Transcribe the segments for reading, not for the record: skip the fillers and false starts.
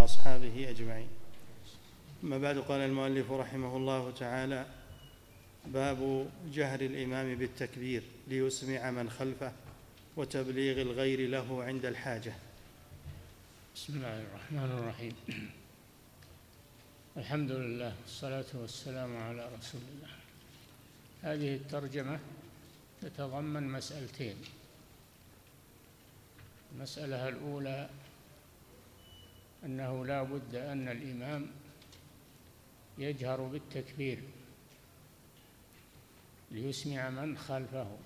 وأصحابه أجمعين. أما بعد، قال المؤلف رحمه الله تعالى: باب جهر الإمام بالتكبير ليسمع من خلفه وتبليغ الغير له عند الحاجة. بسم الله الرحمن الرحيم. الحمد لله والصلاة والسلام على رسول الله. هذه الترجمة تتضمن مسألتين. المسألة الأولى أنه لا بد أن الإمام يجهر بالتكبير ليسمع من خلفه.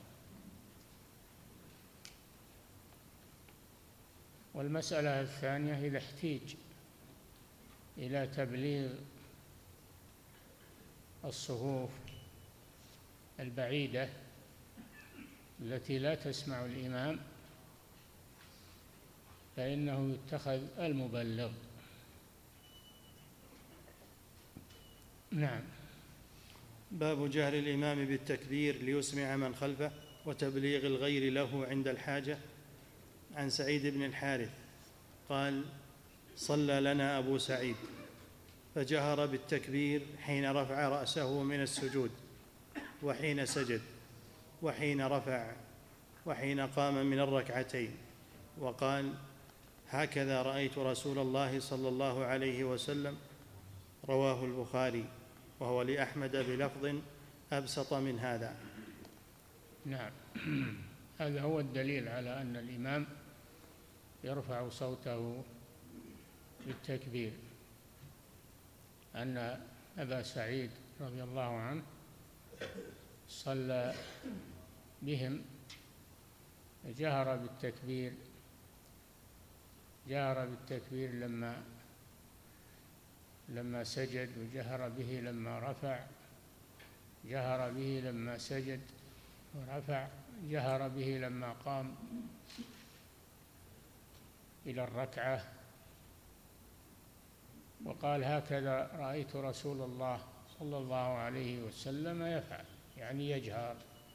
والمسألة الثانية إذا احتيج إلى تبليغ الصفوف البعيدة التي لا تسمع الإمام فإنه يتخذ المبلغ. نعم. باب جهر الإمام بالتكبير ليسمع من خلفه وتبليغ الغير له عند الحاجة. عن سعيد بن الحارث قال: صلى لنا أبو سعيد فجهر بالتكبير حين رفع رأسه من السجود وحين سجد وحين رفع وحين قام من الركعتين، وقال: هكذا رأيت رسول الله صلى الله عليه وسلم. رواه البخاري، وهو لأحمد بلفظ أبسط من هذا. نعم. هذا هو الدليل على أن الإمام يرفع صوته بالتكبير، أن أبا سعيد رضي الله عنه صلى بهم جهر بالتكبير لما سجد، وجهر به لما رفع، جهر به لما سجد ورفع، جهر به لما قام إلى الركعة. وقال: هكذا رأيت رسول الله صلى الله عليه وسلم يفعل، يعني يجهر.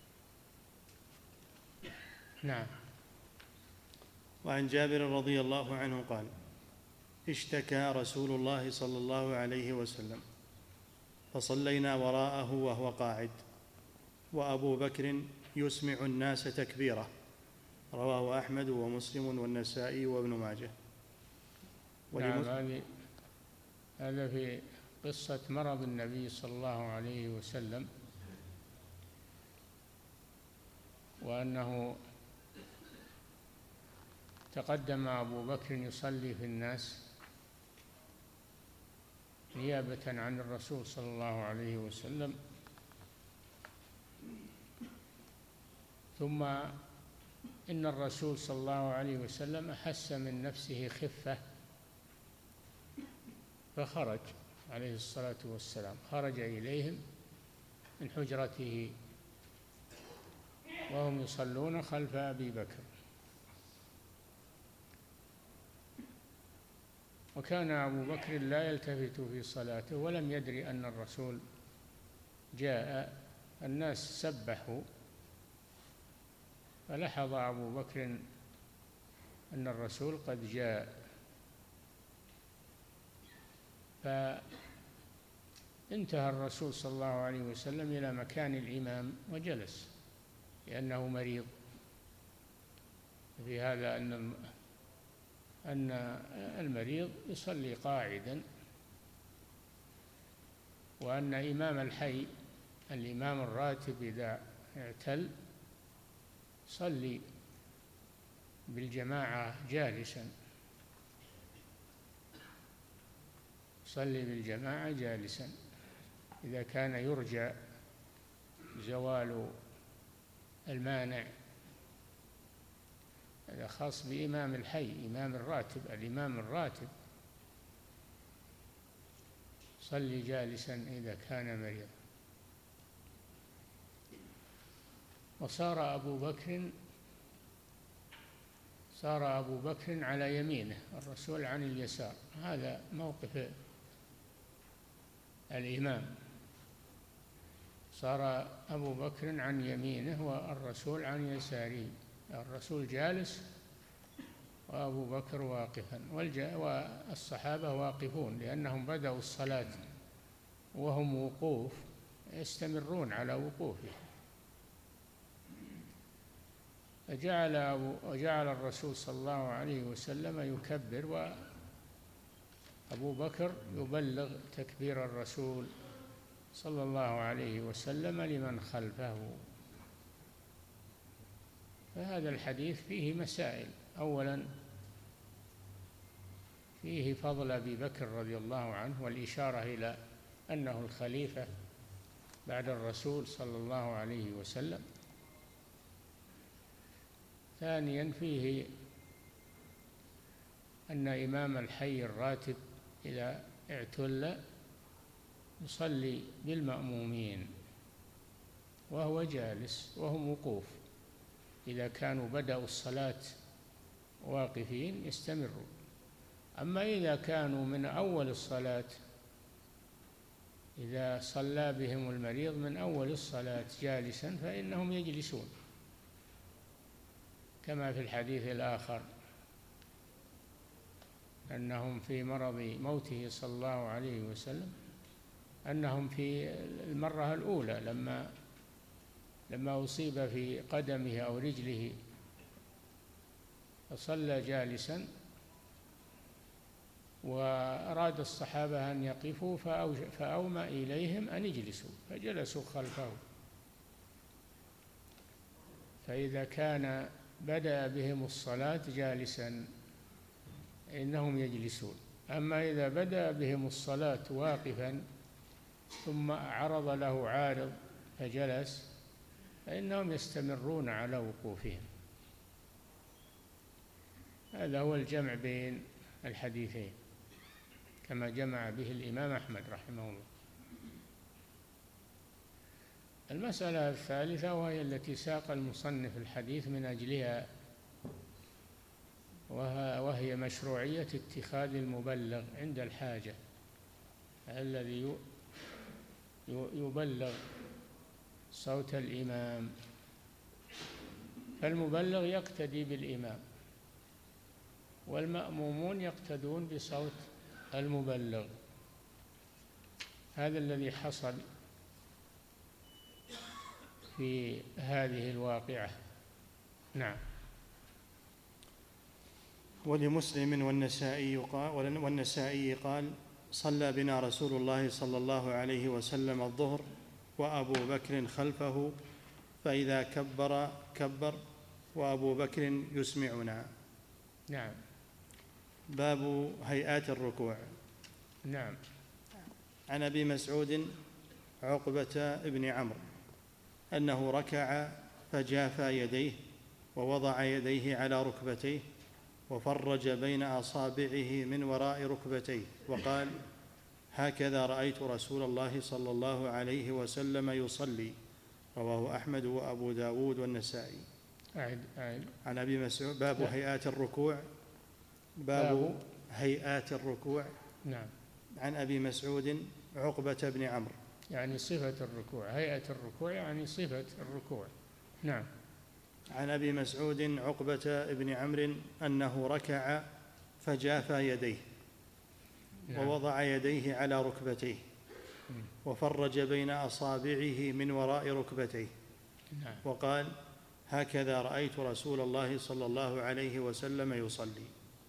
نعم. وعن جابر رضي الله عنه قال: اشتكى رسول الله صلى الله عليه وسلم فصلينا وراءه وهو قاعد، وأبو بكر يسمع الناس تكبيره. رواه أحمد ومسلم والنسائي وابن ماجه. نعم. هذا في قصة مرض النبي صلى الله عليه وسلم، وأنه تقدم أبو بكر يصلي في الناس نيابة عن الرسول صلى الله عليه وسلم، ثم إن الرسول صلى الله عليه وسلم أحس من نفسه خفة فخرج عليه الصلاة والسلام، خرج إليهم من حجرته وهم يصلون خلف أبي بكر. وكان أبو بكر لا يلتفت في صلاته ولم يدري أن الرسول جاء. الناس سبحوا، فلاحظ أبو بكر أن الرسول قد جاء، فانتهى الرسول صلى الله عليه وسلم إلى مكان الإمام وجلس، لأنه مريض. في هذا أن المريض يصلي قاعدا، وأن إمام الحي الإمام الراتب إذا اعتل صلي بالجماعة جالسا، صلي بالجماعة جالسا إذا كان يرجى زوال المانع. هذا خاص بإمام الحي، إمام الراتب، الإمام الراتب صلي جالسا إذا كان مريضا. وصار أبو بكر على يمينه، الرسول عن اليسار. هذا موقف الإمام، صار أبو بكر عن يمينه والرسول عن يساره. الرسول جالس وأبو بكر واقفا، والصحابة واقفون لأنهم بدأوا الصلاة وهم وقوف، يستمرون على وقوفه. وجعل الرسول صلى الله عليه وسلم يكبر، وأبو بكر يبلغ تكبير الرسول صلى الله عليه وسلم لمن خلفه. فهذا الحديث فيه مسائل. أولا، فيه فضل أبي بكر رضي الله عنه والإشارة إلى أنه الخليفة بعد الرسول صلى الله عليه وسلم. ثانيا، فيه أن إمام الحي الراتب إذا اعتل يصلي بالمأمومين وهو جالس وهم وقوف، إذا كانوا بدأوا الصلاة واقفين يستمروا. أما إذا كانوا من أول الصلاة، إذا صلى بهم المريض من أول الصلاة جالسا فإنهم يجلسون، كما في الحديث الآخر أنهم في مرض موته صلى الله عليه وسلم، أنهم في المرة الأولى لما أصيب في قدمه أو رجله فصلى جالسا، وأراد الصحابة أن يقفوا فأومى إليهم أن يجلسوا فجلسوا خلفه. فإذا كان بدأ بهم الصلاة جالسا إنهم يجلسون. أما إذا بدأ بهم الصلاة واقفا ثم عرض له عارض فجلس فإنهم يستمرون على وقوفهم. هذا هو الجمع بين الحديثين كما جمع به الإمام أحمد رحمه الله. المسألة الثالثة وهي التي ساق المصنف الحديث من أجلها، وهي مشروعية اتخاذ المبلغ عند الحاجة، الذي يبلغ صوت الإمام، فالمبلغ يقتدي بالإمام والمأمومون يقتدون بصوت المبلغ. هذا الذي حصل في هذه الواقعة. نعم. ولمسلم والنسائي قال: صلى بنا رسول الله صلى الله عليه وسلم الظهر وأبو بكر خلفه، فإذا كبر كبر وأبو بكر يسمعنا. نعم. باب هيئات الركوع. نعم. عن أبي مسعود عقبة بن عمرو أنه ركع فجافى يديه ووضع يديه على ركبتيه وفرج بين أصابعه من وراء ركبتيه وقال: هكذا رأيت رسول الله صلى الله عليه وسلم يصلي. رواه أحمد وأبو داود والنسائي. عن أبي مسعود. باب هيئات الركوع. باب هيئات الركوع. نعم. عن أبي مسعود عقبة بن عمرو، يعني صفة الركوع، هيئة الركوع يعني صفة الركوع. نعم. عن أبي مسعود عقبة بن عمرو أنه ركع فجافى يديه ووضع يديه على ركبتيه وفرج بين أصابعه من وراء ركبتيه وقال: هكذا رأيت رسول الله صلى الله عليه وسلم يصلي.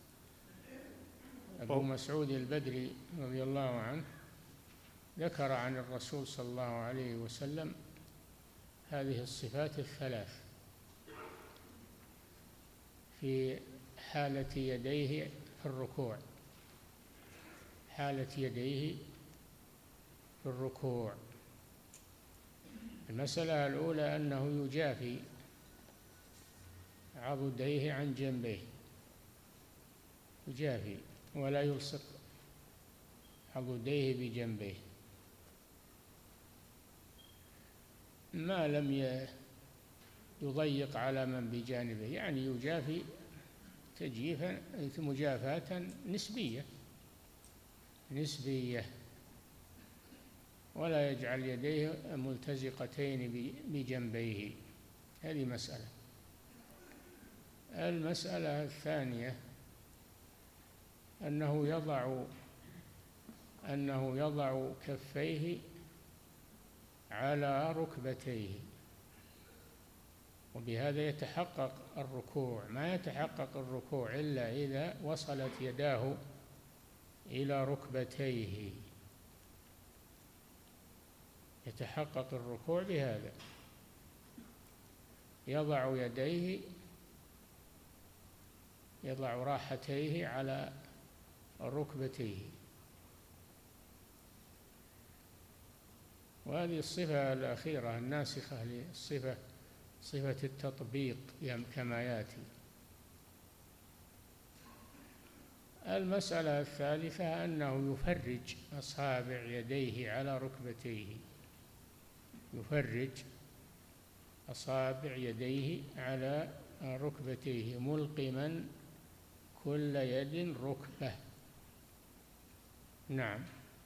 أبو مسعود البدري رضي الله عنه ذكر عن الرسول صلى الله عليه وسلم هذه الصفات الثلاث في حالة يديه في الركوع. حالة يديه في الركوع. المسألة الأولى أنه يجافي عضديه عن جنبيه، يجافي ولا يلصق عضديه بجنبيه ما لم يضيق على من بجانبه، يعني يجافي تجيفا مجافاة نسبية ولا يجعل يديه ملتزقتين بجنبيه. هذه مسألة. المسألة الثانية أنه يضع كفيه على ركبتيه، وبهذا يتحقق الركوع. ما يتحقق الركوع إلا إذا وصلت يداه إلى ركبتيه، يتحقق الركوع بهذا. يضع راحتيه على ركبتيه. وهذه الصفة الأخيرة الناسخة للصفة، صفة التطبيق كما يأتي. المسألة الثالثة أنه يفرج أصابع يديه على ركبتيه، يفرج أصابع يديه على ركبتيه ملقما كل يد ركبة. نعم.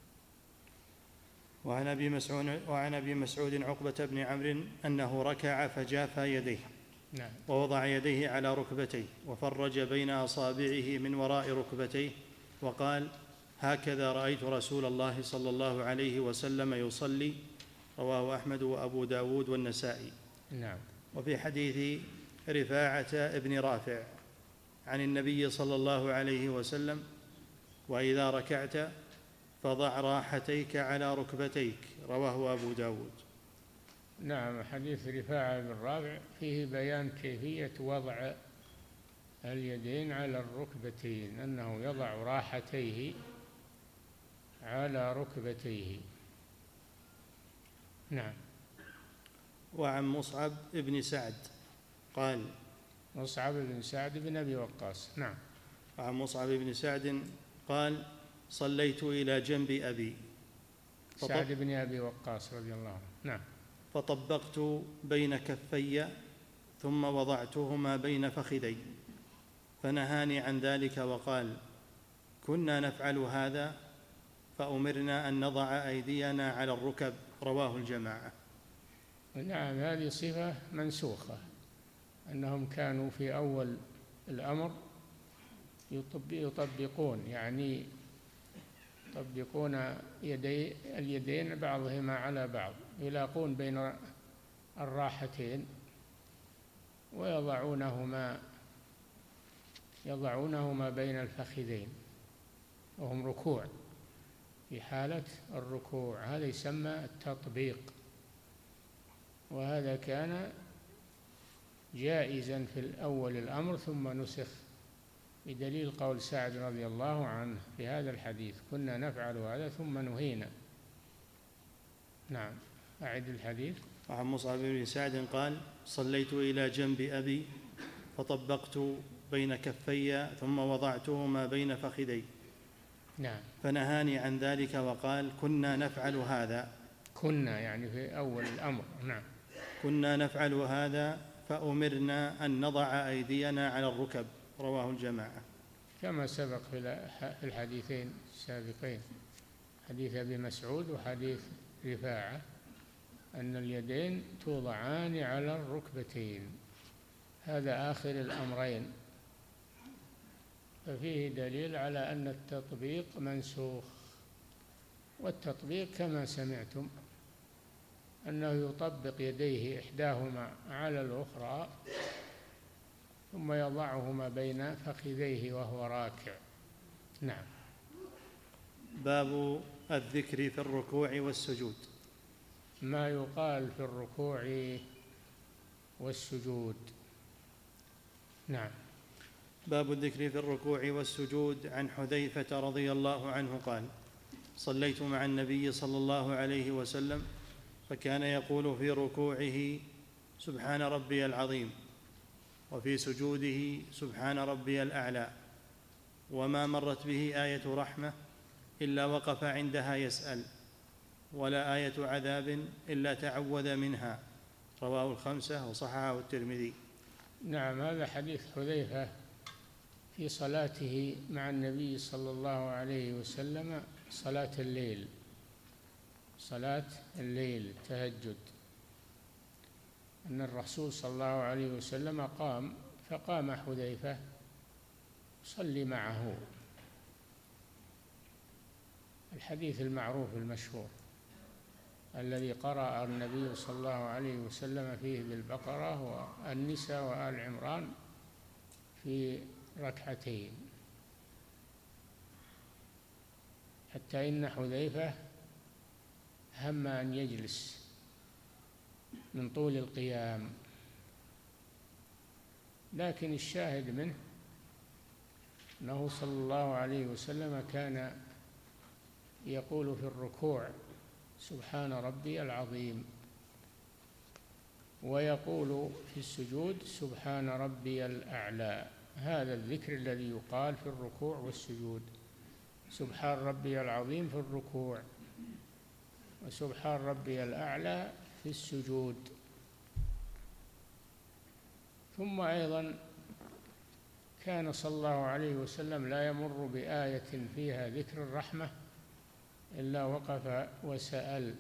وعن أبي مسعود عقبة بن عمرو أنه ركع فجافى يديه، نعم، ووضع يديه على ركبتيه وفرج بين أصابعه من وراء ركبتيه وقال: هكذا رأيت رسول الله صلى الله عليه وسلم يصلي. رواه أحمد وأبو داود والنسائي. نعم. وفي حديث رفاعة ابن رافع عن النبي صلى الله عليه وسلم: وإذا ركعت فضع راحتيك على ركبتيك. رواه أبو داود. نعم. حديث رفاعة بن رافع فيه بيان كيفية وضع اليدين على الركبتين، أنه يضع راحتيه على ركبتيه. نعم. وعن مصعب بن سعد قال: مصعب بن سعد بن أبي وقاص. نعم. وعن مصعب بن سعد قال: صليت إلى جنب أبي سعد بن أبي وقاص رضي الله عنه. نعم. فطبقت بين كفي ثم وضعتهما بين فخذي، فنهاني عن ذلك وقال: كنا نفعل هذا فأمرنا أن نضع أيدينا على الركب. رواه الجماعة. نعم. هذه صفة منسوخة، أنهم كانوا في أول الأمر يطبقون، يعني يطبقون اليدين بعضهما على بعض، يلاقون بين الراحتين ويضعونهما بين الفخذين وهم ركوع، في حالة الركوع. هذا يسمى التطبيق، وهذا كان جائزا في الأول الأمر ثم نسخ بدليل قول سعد رضي الله عنه في هذا الحديث: كنا نفعل هذا ثم نهينا. نعم. أعد الحديث. وعن مصعب بن سعد قال: صليت إلى جنب أبي فطبقت بين كفي ثم وضعتهما بين فخذي. نعم. فنهاني عن ذلك وقال: كنا نفعل هذا. كنا يعني في أول الأمر. نعم. كنا نفعل هذا فأمرنا أن نضع أيدينا على الركب. رواه الجماعة. كما سبق في الحديثين السابقين، حديث أبي مسعود وحديث رفاعة، أن اليدين توضعان على الركبتين. هذا آخر الأمرين، ففيه دليل على أن التطبيق منسوخ. والتطبيق كما سمعتم أنه يطبق يديه إحداهما على الأخرى ثم يضعهما بين فخذيه وهو راكع. نعم. باب الذكر في الركوع والسجود. ما يقال في الركوع والسجود. نعم. باب الذكر في الركوع والسجود. عن حذيفة رضي الله عنه قال: صليت مع النبي صلى الله عليه وسلم فكان يقول في ركوعه: سبحان ربي العظيم، وفي سجوده: سبحان ربي الأعلى، وما مرت به آية رحمة إلا وقف عندها يسأل، ولا آية عذاب إلا تعوذ منها. رواه الخمسة وصححه الترمذي. نعم. هذا حديث حذيفة في صلاته مع النبي صلى الله عليه وسلم، صلاة الليل التهجد، أن الرسول صلى الله عليه وسلم قام، فقام حذيفة يصلي معه، الحديث المعروف المشهور الذي قرأ النبي صلى الله عليه وسلم فيه بالبقرة والنساء وآل عمران في ركعتين، حتى إن حذيفة هم أن يجلس من طول القيام، لكن الشاهد منه أنه صلى الله عليه وسلم كان يقول في الركوع سبحان ربي العظيم، ويقول في السجود سبحان ربي الأعلى. هذا الذكر الذي يقال في الركوع والسجود، سبحان ربي العظيم في الركوع، وسبحان ربي الأعلى في السجود. ثم أيضا كان صلى الله عليه وسلم لا يمر بآية فيها ذكر الرحمة إلا وقف وسأل،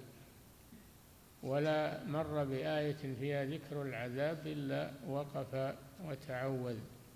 ولا مر بآية فيها ذكر العذاب إلا وقف وتعوذ.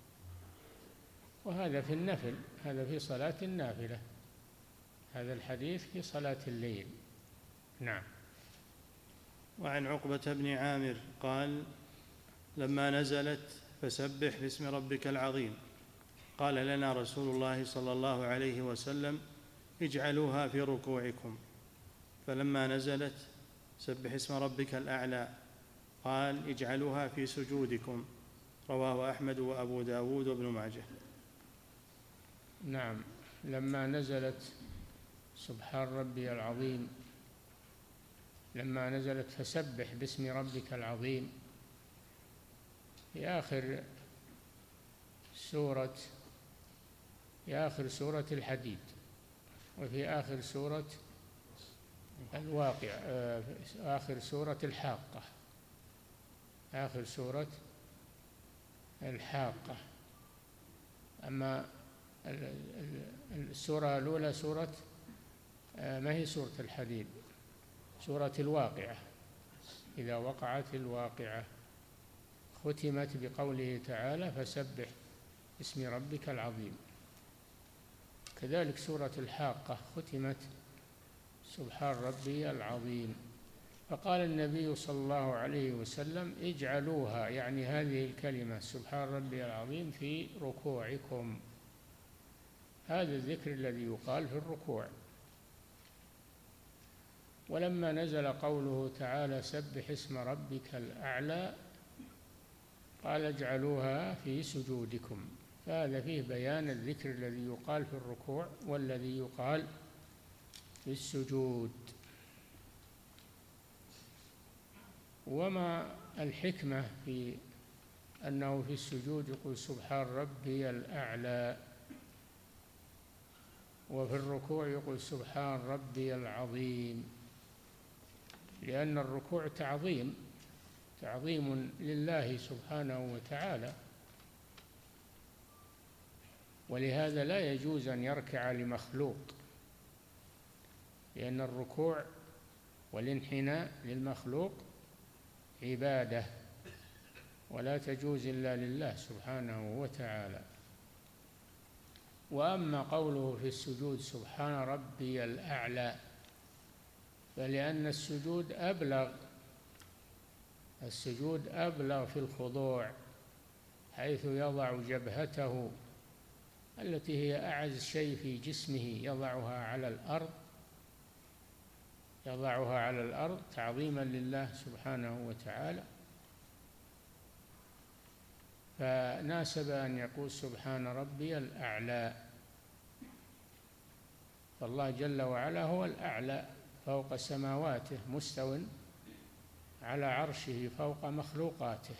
وهذا في النفل، هذا في صلاة النافلة، هذا الحديث في صلاة الليل. نعم. وعن عقبة بن عامر قال: لما نزلت فسبح باسم ربك العظيم قال لنا رسول الله صلى الله عليه وسلم: اجعلوها في ركوعكم. فلما نزلت سبح اسم ربك الأعلى قال: اجعلوها في سجودكم. رواه أحمد وأبو داود وابن ماجه. نعم، لما نزلت سبحان ربي العظيم، لما نزلت فسبح باسم ربك العظيم في آخر سورة الحديد، وفي آخر سورة الواقع، آخر سورة الحاقة، آخر سورة الحاقة. أما السورة الأولى سورة ما هي سورة الحديد، سورة الواقعة، إذا وقعت الواقعة، ختمت بقوله تعالى: فسبح باسم ربك العظيم. كذلك سورة الحاقة ختمت سبحان ربي العظيم. فقال النبي صلى الله عليه وسلم: اجعلوها، يعني هذه الكلمة سبحان ربي العظيم، في ركوعكم. هذا الذكر الذي يقال في الركوع. ولما نزل قوله تعالى: سبح اسم ربك الأعلى، قال: اجعلوها في سجودكم. فهذا فيه بيان الذكر الذي يقال في الركوع والذي يقال في السجود. وما الحكمة في أنه في السجود يقول سبحان ربي الأعلى، وفي الركوع يقول سبحان ربي العظيم؟ لأن الركوع تعظيم لله سبحانه وتعالى، ولهذا لا يجوز أن يركع لمخلوق، لأن الركوع والانحناء للمخلوق عبادة ولا تجوز إلا لله سبحانه وتعالى. وأما قوله في السجود سبحان ربي الأعلى، فلأن السجود أبلغ في الخضوع، حيث يضع جبهته التي هي أعز شيء في جسمه، يضعها على الأرض تعظيما لله سبحانه وتعالى. فناسب أن يقول سبحان ربي الأعلى، فالله جل وعلا هو الأعلى فوق سماواته، مستو على عرشه فوق مخلوقاته.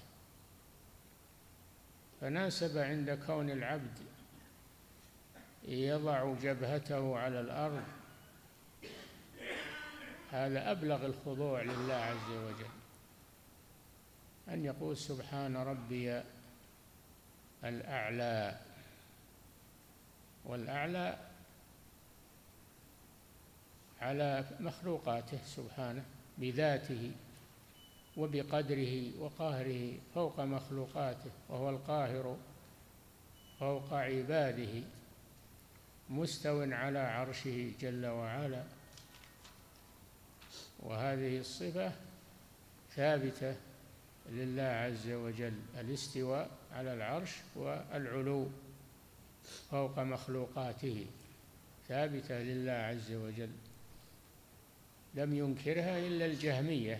فناسب عند كون العبد يضع جبهته على الأرض، هذا أبلغ الخضوع لله عز وجل، أن يقول سبحان ربي الأعلى. والأعلى على مخلوقاته سبحانه بذاته وبقدره وقهره فوق مخلوقاته، وهو القاهر فوق عباده. مستو على عرشه جل وعلا، وهذه الصفة ثابتة لله عز وجل، الاستواء على العرش والعلو فوق مخلوقاته ثابتة لله عز وجل، لم ينكرها إلا الجهمية،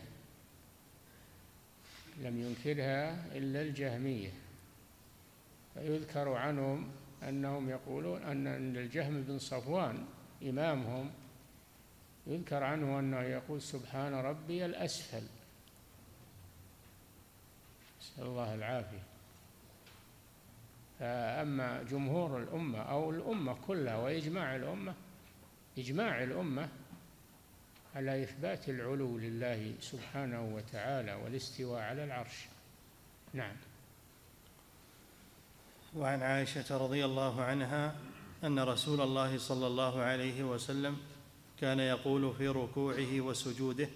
لم ينكرها إلا الجهمية. فيذكر عنهم أنهم يقولون أن الجهم بن صفوان إمامهم يذكر عنه أنه يقول سبحان ربي الأسفل، نسأل الله العافية. فأما جمهور الأمة أو الأمة كلها وإجماع الأمة، إجماع الأمة على إثبات العلو لله سبحانه وتعالى والاستواء على العرش. نعم. وعن عائشة رضي الله عنها أن رسول الله صلى الله عليه وسلم كان يقول في ركوعه وسجوده: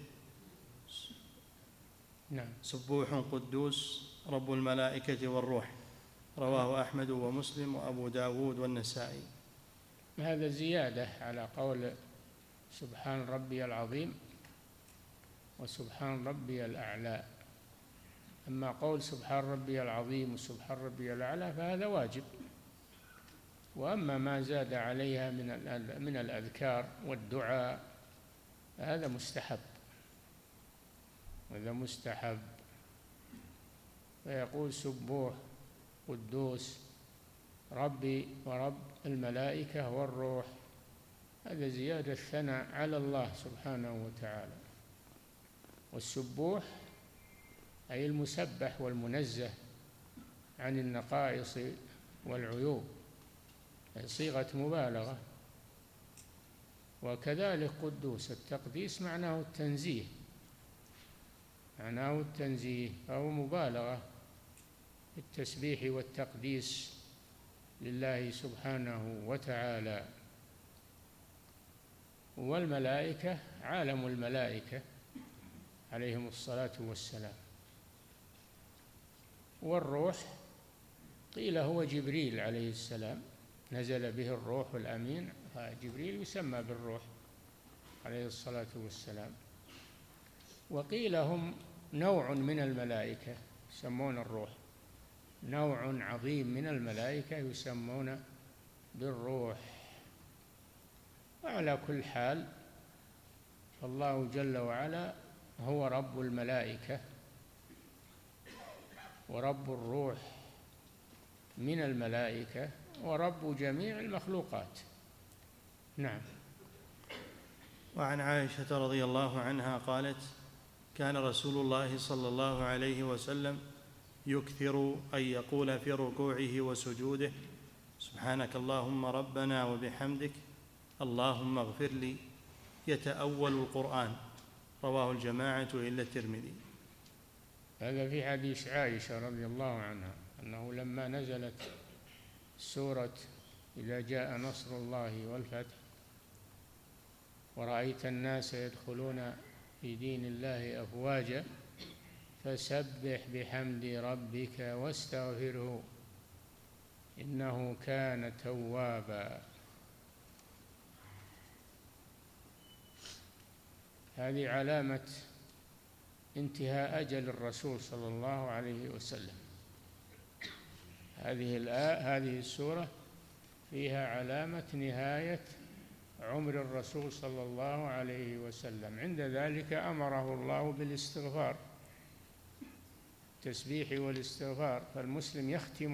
نعم. سبوح قدوس رب الملائكة والروح، رواه أحمد ومسلم وأبو داود والنسائي. هذا زيادة على قول سبحان ربي العظيم وسبحان ربي الأعلى. أما قول سبحان ربي العظيم وسبحان ربي الأعلى فهذا واجب، وأما ما زاد عليها من الأذكار والدعاء هذا مستحب، هذا مستحب. فيقول سبوح قدوس ربي ورب الملائكة والروح، هذا زيادة ثناء على الله سبحانه وتعالى. والسبوح أي المسبح والمنزه عن النقائص والعيوب، صيغة مبالغة. وكذلك قدوس، التقديس معناه التنزيه، معناه التنزيه، أو مبالغة في التسبيح والتقديس لله سبحانه وتعالى. والملائكة عالم الملائكة عليهم الصلاة والسلام. والروح قيل هو جبريل عليه السلام، نزل به الروح الأمين، جبريل يسمى بالروح عليه الصلاة والسلام. وقيل هم نوع من الملائكة يسمون الروح، نوع عظيم من الملائكة يسمون بالروح. وعلى كل حال فالله جل وعلا هو رب الملائكة ورب الروح من الملائكة ورب جميع المخلوقات. نعم. وعن عائشة رضي الله عنها قالت: كان رسول الله صلى الله عليه وسلم يكثر أن يقول في ركوعه وسجوده: سبحانك اللهم ربنا وبحمدك اللهم اغفر لي، يتأول القرآن، رواه الجماعة إلا الترمذي. هذا في حديث عائشة رضي الله عنها أنه لما نزلت سورة إذا جاء نصر الله والفتح ورأيت الناس يدخلون في دين الله أفواجا فسبح بحمد ربك واستغفره إنه كان توابا. هذه علامة انتهاء أجل الرسول صلى الله عليه وسلم. هذه السورة فيها علامة نهاية عمر الرسول صلى الله عليه وسلم. عند ذلك أمره الله بالاستغفار، التسبيح والاستغفار. فالمسلم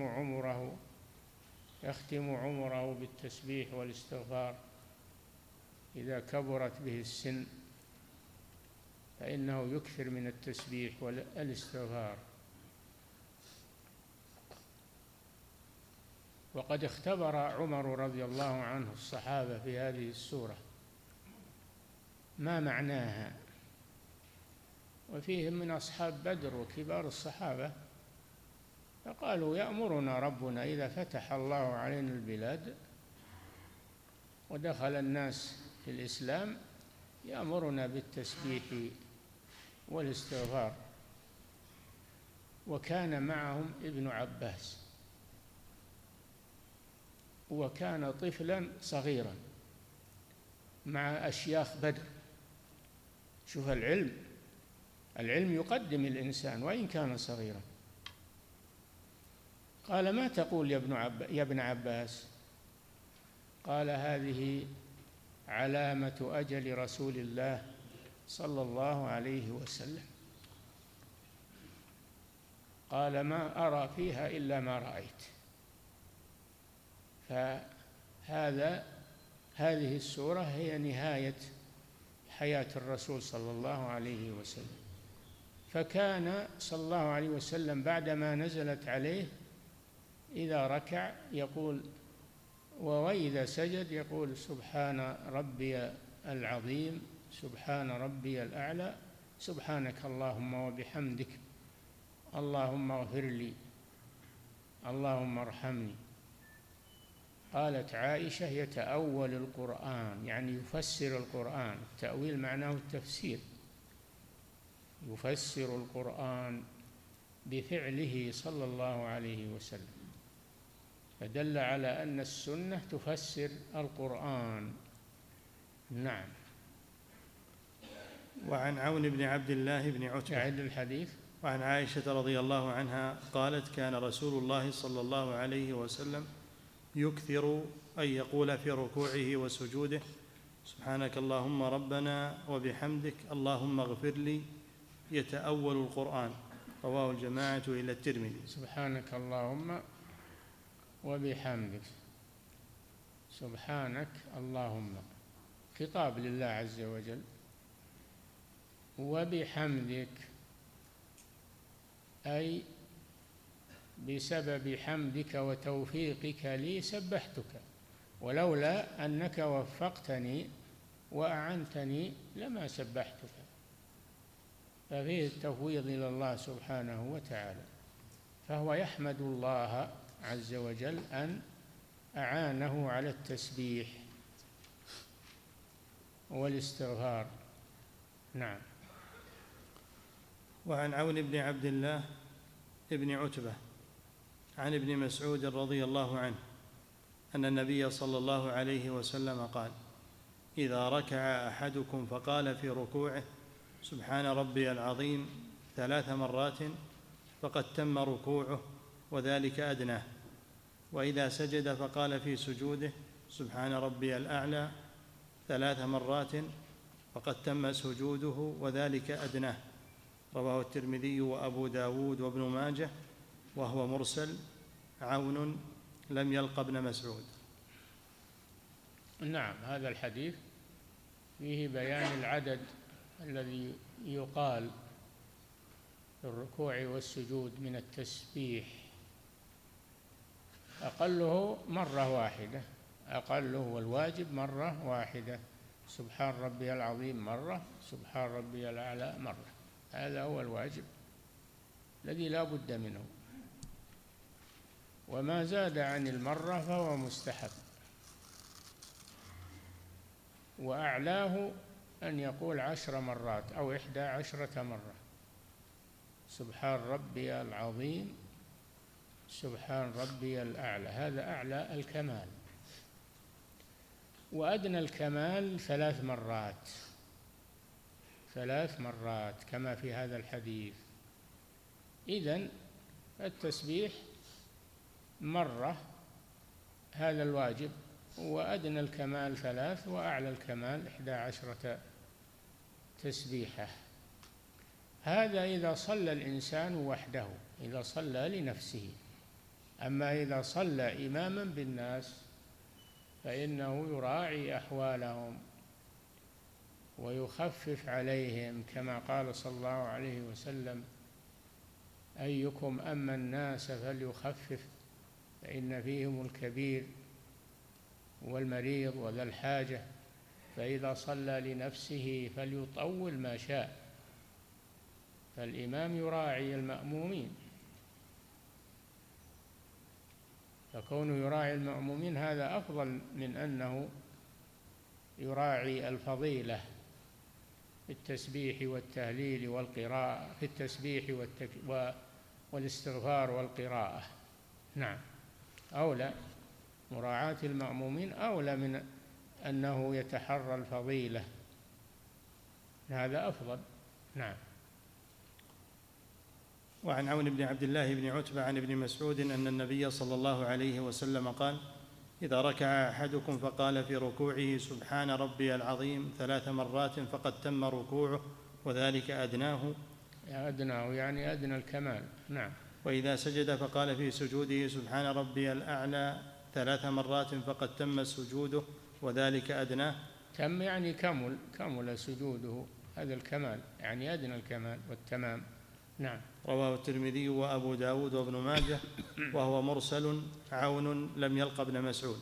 يختم عمره بالتسبيح والاستغفار. إذا كبرت به السن فإنه يكثر من التسبيح والاستغفار. وقد اختبر عمر رضي الله عنه الصحابة في هذه السورة ما معناها، وفيهم من أصحاب بدر وكبار الصحابة، فقالوا يأمرنا ربنا إذا فتح الله علينا البلاد ودخل الناس في الإسلام يأمرنا بالتسبيح والاستغفار. وكان معهم ابن عباس وكان طفلا صغيرا مع أشياخ بدر. شوف العلم يقدم الإنسان وإن كان صغيرا. قال: ما تقول يا ابن عباس؟ قال: هذه علامة أجل رسول الله صلى الله عليه وسلم. قال: ما أرى فيها إلا ما رأيت. هذه السورة هي نهاية حياة الرسول صلى الله عليه وسلم. فكان صلى الله عليه وسلم بعدما نزلت عليه إذا ركع يقول، وإذا سجد يقول: سبحان ربي العظيم، سبحان ربي الأعلى، سبحانك اللهم وبحمدك، اللهم اغفر لي، اللهم ارحمني. قالت عائشة: يتأول القرآن، يعني يفسر القرآن. التأويل معناه التفسير، يفسر القرآن بفعله صلى الله عليه وسلم، فدل على أن السنة تفسر القرآن. نعم. وعن عون بن عبد الله بن عتبة أعد الحديث. وعن عائشة رضي الله عنها قالت: كان رسول الله صلى الله عليه وسلم يكثر أن يقول في ركوعه وسجوده: سبحانك اللهم ربنا وبحمدك، اللهم اغفر لي، يتأول القرآن. رواه الجماعة إلى الترمذي. سبحانك اللهم وبحمدك، سبحانك اللهم، خطاب لله عز وجل. وبحمدك أي بسبب حمدك وتوفيقك لي سبحتك، ولولا أنك وفقتني وأعنتني لما سبحتك. ففيه التفويض إلى الله سبحانه وتعالى، فهو يحمد الله عز وجل أن أعانه على التسبيح والاستغفار. نعم. وعن عون بن عبد الله بن عتبة عن ابن مسعود رضي الله عنه أن النبي صلى الله عليه وسلم قال: إذا ركع أحدكم فقال في ركوعه: سبحان ربي العظيم 3 مرات فقد تم ركوعه وذلك أدناه، وإذا سجد فقال في سجوده: سبحان ربي الأعلى 3 مرات فقد تم سجوده وذلك أدناه. رواه الترمذي وأبو داود وابن ماجه، وهو مرسل. عون لم يلق ابن مسعود. نعم. هذا الحديث فيه بيان العدد الذي يقال في الركوع والسجود من التسبيح. أقله مرة واحدة، أقله والواجب مرة واحدة. سبحان ربي العظيم مرة، سبحان ربي الأعلى مرة، هذا هو الواجب الذي لا بد منه. وما زاد عن المرة فهو مستحب. وأعلاه أن يقول 10 مرات أو 11 مرة: سبحان ربي العظيم، سبحان ربي الأعلى. هذا أعلى الكمال. وأدنى الكمال 3 مرات، 3 مرات كما في هذا الحديث. إذن التسبيح مرة، هذا الواجب. وأدنى الكمال 3 وأعلى الكمال 11 تسبيحة. هذا إذا صلى الإنسان وحده، إذا صلى لنفسه. أما إذا صلى إماما بالناس فإنه يراعي أحوالهم ويخفف عليهم، كما قال صلى الله عليه وسلم: أيكم أما الناس فليخفف فإن فيهم الكبير والمريض وذا الحاجة، فإذا صلى لنفسه فليطول ما شاء. فالإمام يراعي المأمومين، فكونه يراعي المأمومين هذا أفضل من أنه يراعي الفضيلة في التسبيح والتهليل والقراءة، في التسبيح والاستغفار والقراءة. نعم، أولى مراعاة المأمومين أولى من أنه يتحرى الفضيلة، هذا أفضل. نعم. وعن عون بن عبد الله بن عتبة عن ابن مسعود أن النبي صلى الله عليه وسلم قال: إذا ركع أحدكم فقال في ركوعه سبحان ربي العظيم 3 مرات فقد تم ركوعه، وذلك أدناه يعني أدنى الكمال. نعم. وإذا سجد فقال في سجوده سبحان ربي الأعلى 3 مرات فقد تم سجوده، وذلك أدناه. تم يعني كمل سجوده، هذا الكمال يعني أدنى الكمال والتمام. نعم. رواه الترمذي وأبو داود وابن ماجه وهو مرسل. عون لم يلق ابن مسعود.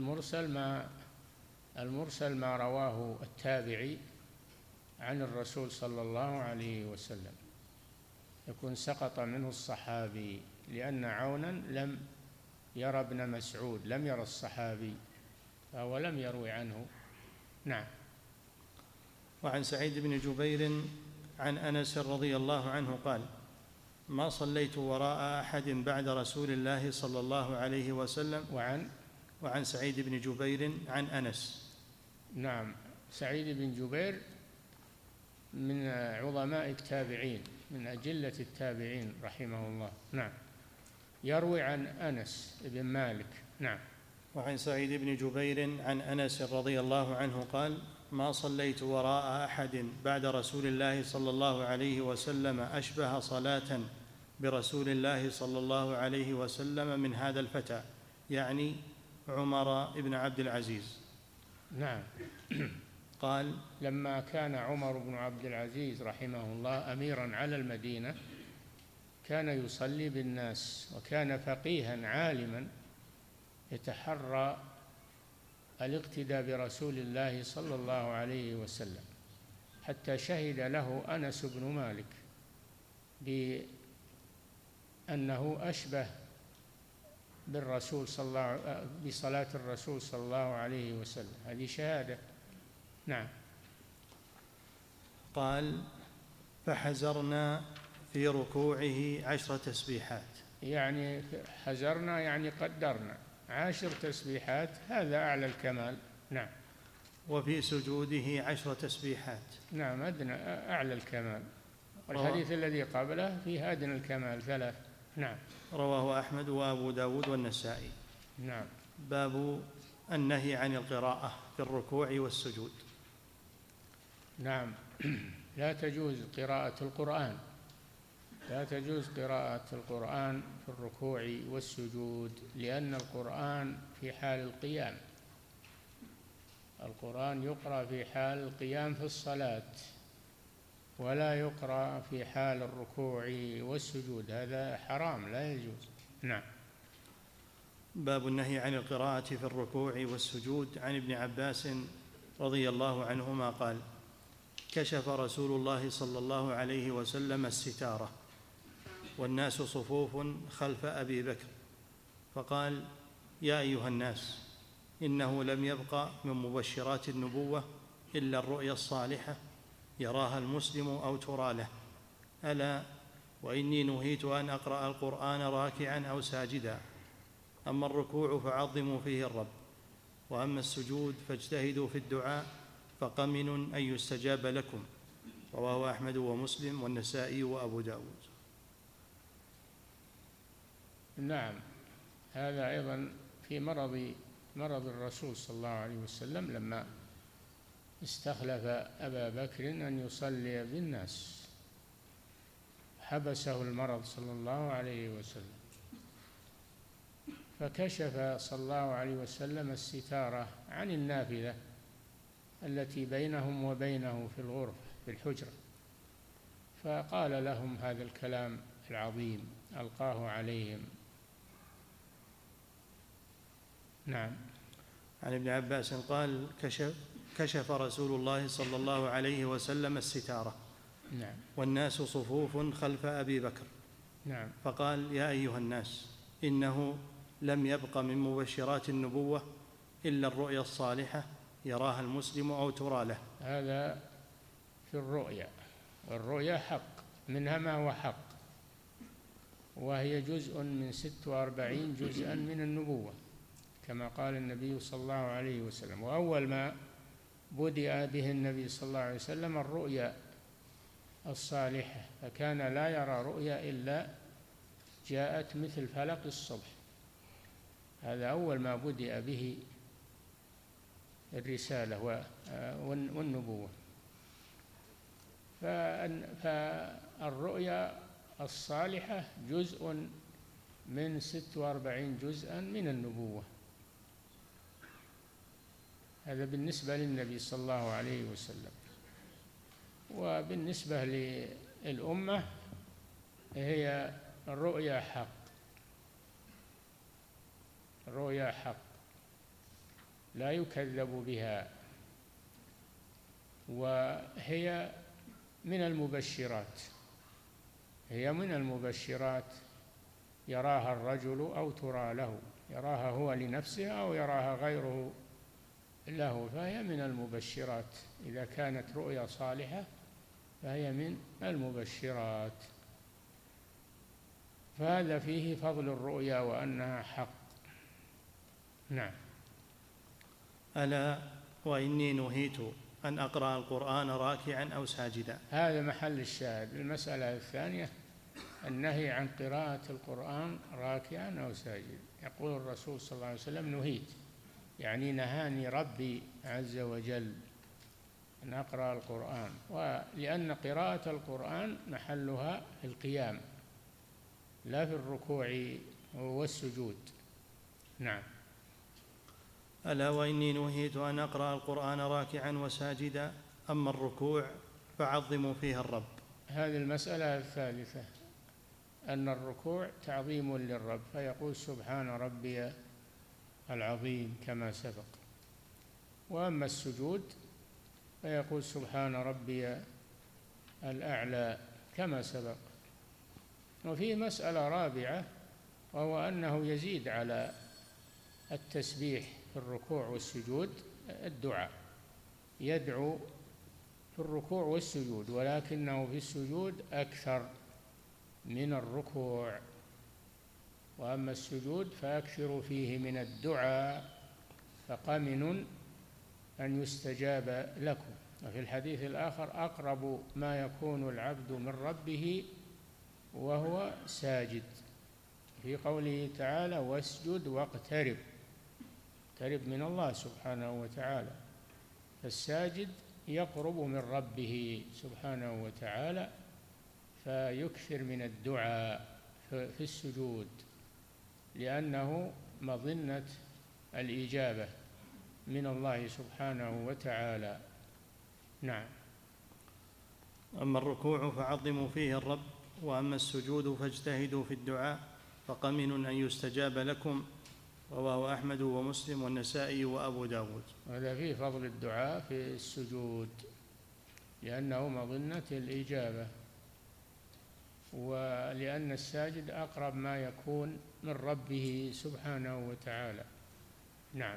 المرسل ما رواه التابعي عن الرسول صلى الله عليه وسلم، يكون سقط منه الصحابي، لأن عونا لم يرى ابن مسعود، لم يرى الصحابي، فهو لم يروي عنه. نعم. وعن سعيد بن جبير عن أنس رضي الله عنه قال: ما صليت وراء أحد بعد رسول الله صلى الله عليه وسلم. وعن سعيد بن جبير عن أنس. نعم. سعيد بن جبير من عظماء التابعين، من أجلة التابعين رحمه الله. نعم. يروي عن أنس بن مالك. نعم. وعن سعيد بن جبير عن أنس رضي الله عنه قال: ما صليت وراء أحد بعد رسول الله صلى الله عليه وسلم أشبه صلاة برسول الله صلى الله عليه وسلم من هذا الفتى، يعني عمر بن عبد العزيز. نعم. قال: لما كان عمر بن عبد العزيز رحمه الله أميرا على المدينة كان يصلي بالناس، وكان فقيها عالما يتحرى الاقتداء برسول الله صلى الله عليه وسلم، حتى شهد له أنس بن مالك بأنه أشبه بالرسول بصلاة الرسول صلى الله عليه وسلم، هذه شهادة. نعم. قال: فحزرنا في ركوعه 10 تسبيحات. يعني حزرنا يعني قدرنا 10 تسبيحات، هذا أعلى الكمال. نعم. وفي سجوده 10 تسبيحات. نعم، أدنى أعلى الكمال. والحديث الذي قبله فيه أدنى الكمال 3. نعم. رواه أحمد وأبو داود والنسائي. نعم. باب النهي عن القراءة في الركوع والسجود. نعم. لا تجوز قراءة القرآن، لا تجوز قراءة القرآن في الركوع والسجود، لأن القرآن في حال القيام، القرآن يقرأ في حال القيام في الصلاة، ولا يقرأ في حال الركوع والسجود، هذا حرام لا يجوز. نعم. باب النهي عن القراءة في الركوع والسجود. عن ابن عباس رضي الله عنهما قال: كشف رسول الله صلى الله عليه وسلم الستارة والناس صفوف خلف أبي بكر، فقال: يا أيها الناس، إنه لم يبق من مبشرات النبوة إلا الرؤيا الصالحة يراها المسلم أو ترى له، ألا وإني نهيت أن أقرأ القرآن راكعا أو ساجدا، أما الركوع فعظموا فيه الرب، وأما السجود فاجتهدوا في الدعاء فقمن أن يستجاب لكم. رواه أحمد ومسلم والنسائي وأبو داود. نعم. هذا أيضا في مرض الرسول صلى الله عليه وسلم لما استخلف أبا بكر أن يصلي بالناس، حبسه المرض صلى الله عليه وسلم، فكشف صلى الله عليه وسلم الستارة عن النافذة التي بينهم وبينه في الغرفة في الحجرة، فقال لهم هذا الكلام العظيم ألقاه عليهم. نعم. عن ابن عباس قال: كشف رسول الله صلى الله عليه وسلم الستارة. نعم. والناس صفوف خلف أبي بكر. نعم. فقال: يا أيها الناس، إنه لم يبق من مبشرات النبوة إلا الرؤيا الصالحة يراها المسلم أو ترى له. هذا في الرؤيا، والرؤيا حق، منها ما هو حق، وهي جزء من 46 جزءا من النبوة، كما قال النبي صلى الله عليه وسلم. وأول ما بدأ به النبي صلى الله عليه وسلم الرؤيا الصالحة، فكان لا يرى رؤيا إلا جاءت مثل فلق الصبح. هذا أول ما بدأ به الرسالة والنبوة. فالرؤيا الصالحة جزء من 46 جزءا من النبوة. هذا بالنسبة للنبي صلى الله عليه وسلم. وبالنسبة للأمة هي الرؤيا حق، الرؤيا حق لا يكذب بها، وهي من المبشرات، هي من المبشرات يراها الرجل أو ترى له، يراها هو لنفسه أو يراها غيره له، فهي من المبشرات. إذا كانت رؤيا صالحة فهي من المبشرات. فهذا فيه فضل الرؤيا وأنها حق. نعم. ألا وإني نهيت أن أقرأ القرآن راكعا أو ساجدا. هذا محل الشاهد. المسألة الثانية النهي عن قراءة القرآن راكعا أو ساجدا. يقول الرسول صلى الله عليه وسلم نهيت، يعني نهاني ربي عز وجل أن أقرأ القرآن، ولأن قراءة القرآن محلها في القيام لا في الركوع والسجود. نعم. ألا وإني نهيت أن أقرأ القرآن راكعا وساجدا، أما الركوع فعظموا فيها الرب. هذه المسألة الثالثة، أن الركوع تعظيم للرب، فيقول سبحان ربي العظيم كما سبق. وأما السجود فيقول سبحان ربي الأعلى كما سبق. وفي مسألة رابعة، وهو أنه يزيد على التسبيح في الركوع والسجود الدعاء، يدعو في الركوع والسجود، ولكنه في السجود أكثر من الركوع. وأما السجود فأكثر فيه من الدعاء، فقمن أن يستجاب لكم. وفي الحديث الآخر أقرب ما يكون العبد من ربه وهو ساجد، في قوله تعالى واسجد واقترب، اقترب من الله سبحانه وتعالى. فالساجد يقرب من ربه سبحانه وتعالى، فيكثر من الدعاء في السجود، لأنه مظنة الإجابة من الله سبحانه وتعالى. نعم. أما الركوع فعظموا فيه الرب، وأما السجود فاجتهدوا في الدعاء فقمن أن يستجاب لكم. رواه أحمد ومسلم والنسائي وأبو داود. هذا فيه فضل الدعاء في السجود، لأنه مظنة الإجابة، ولأن الساجد أقرب ما يكون من ربه سبحانه وتعالى. نعم.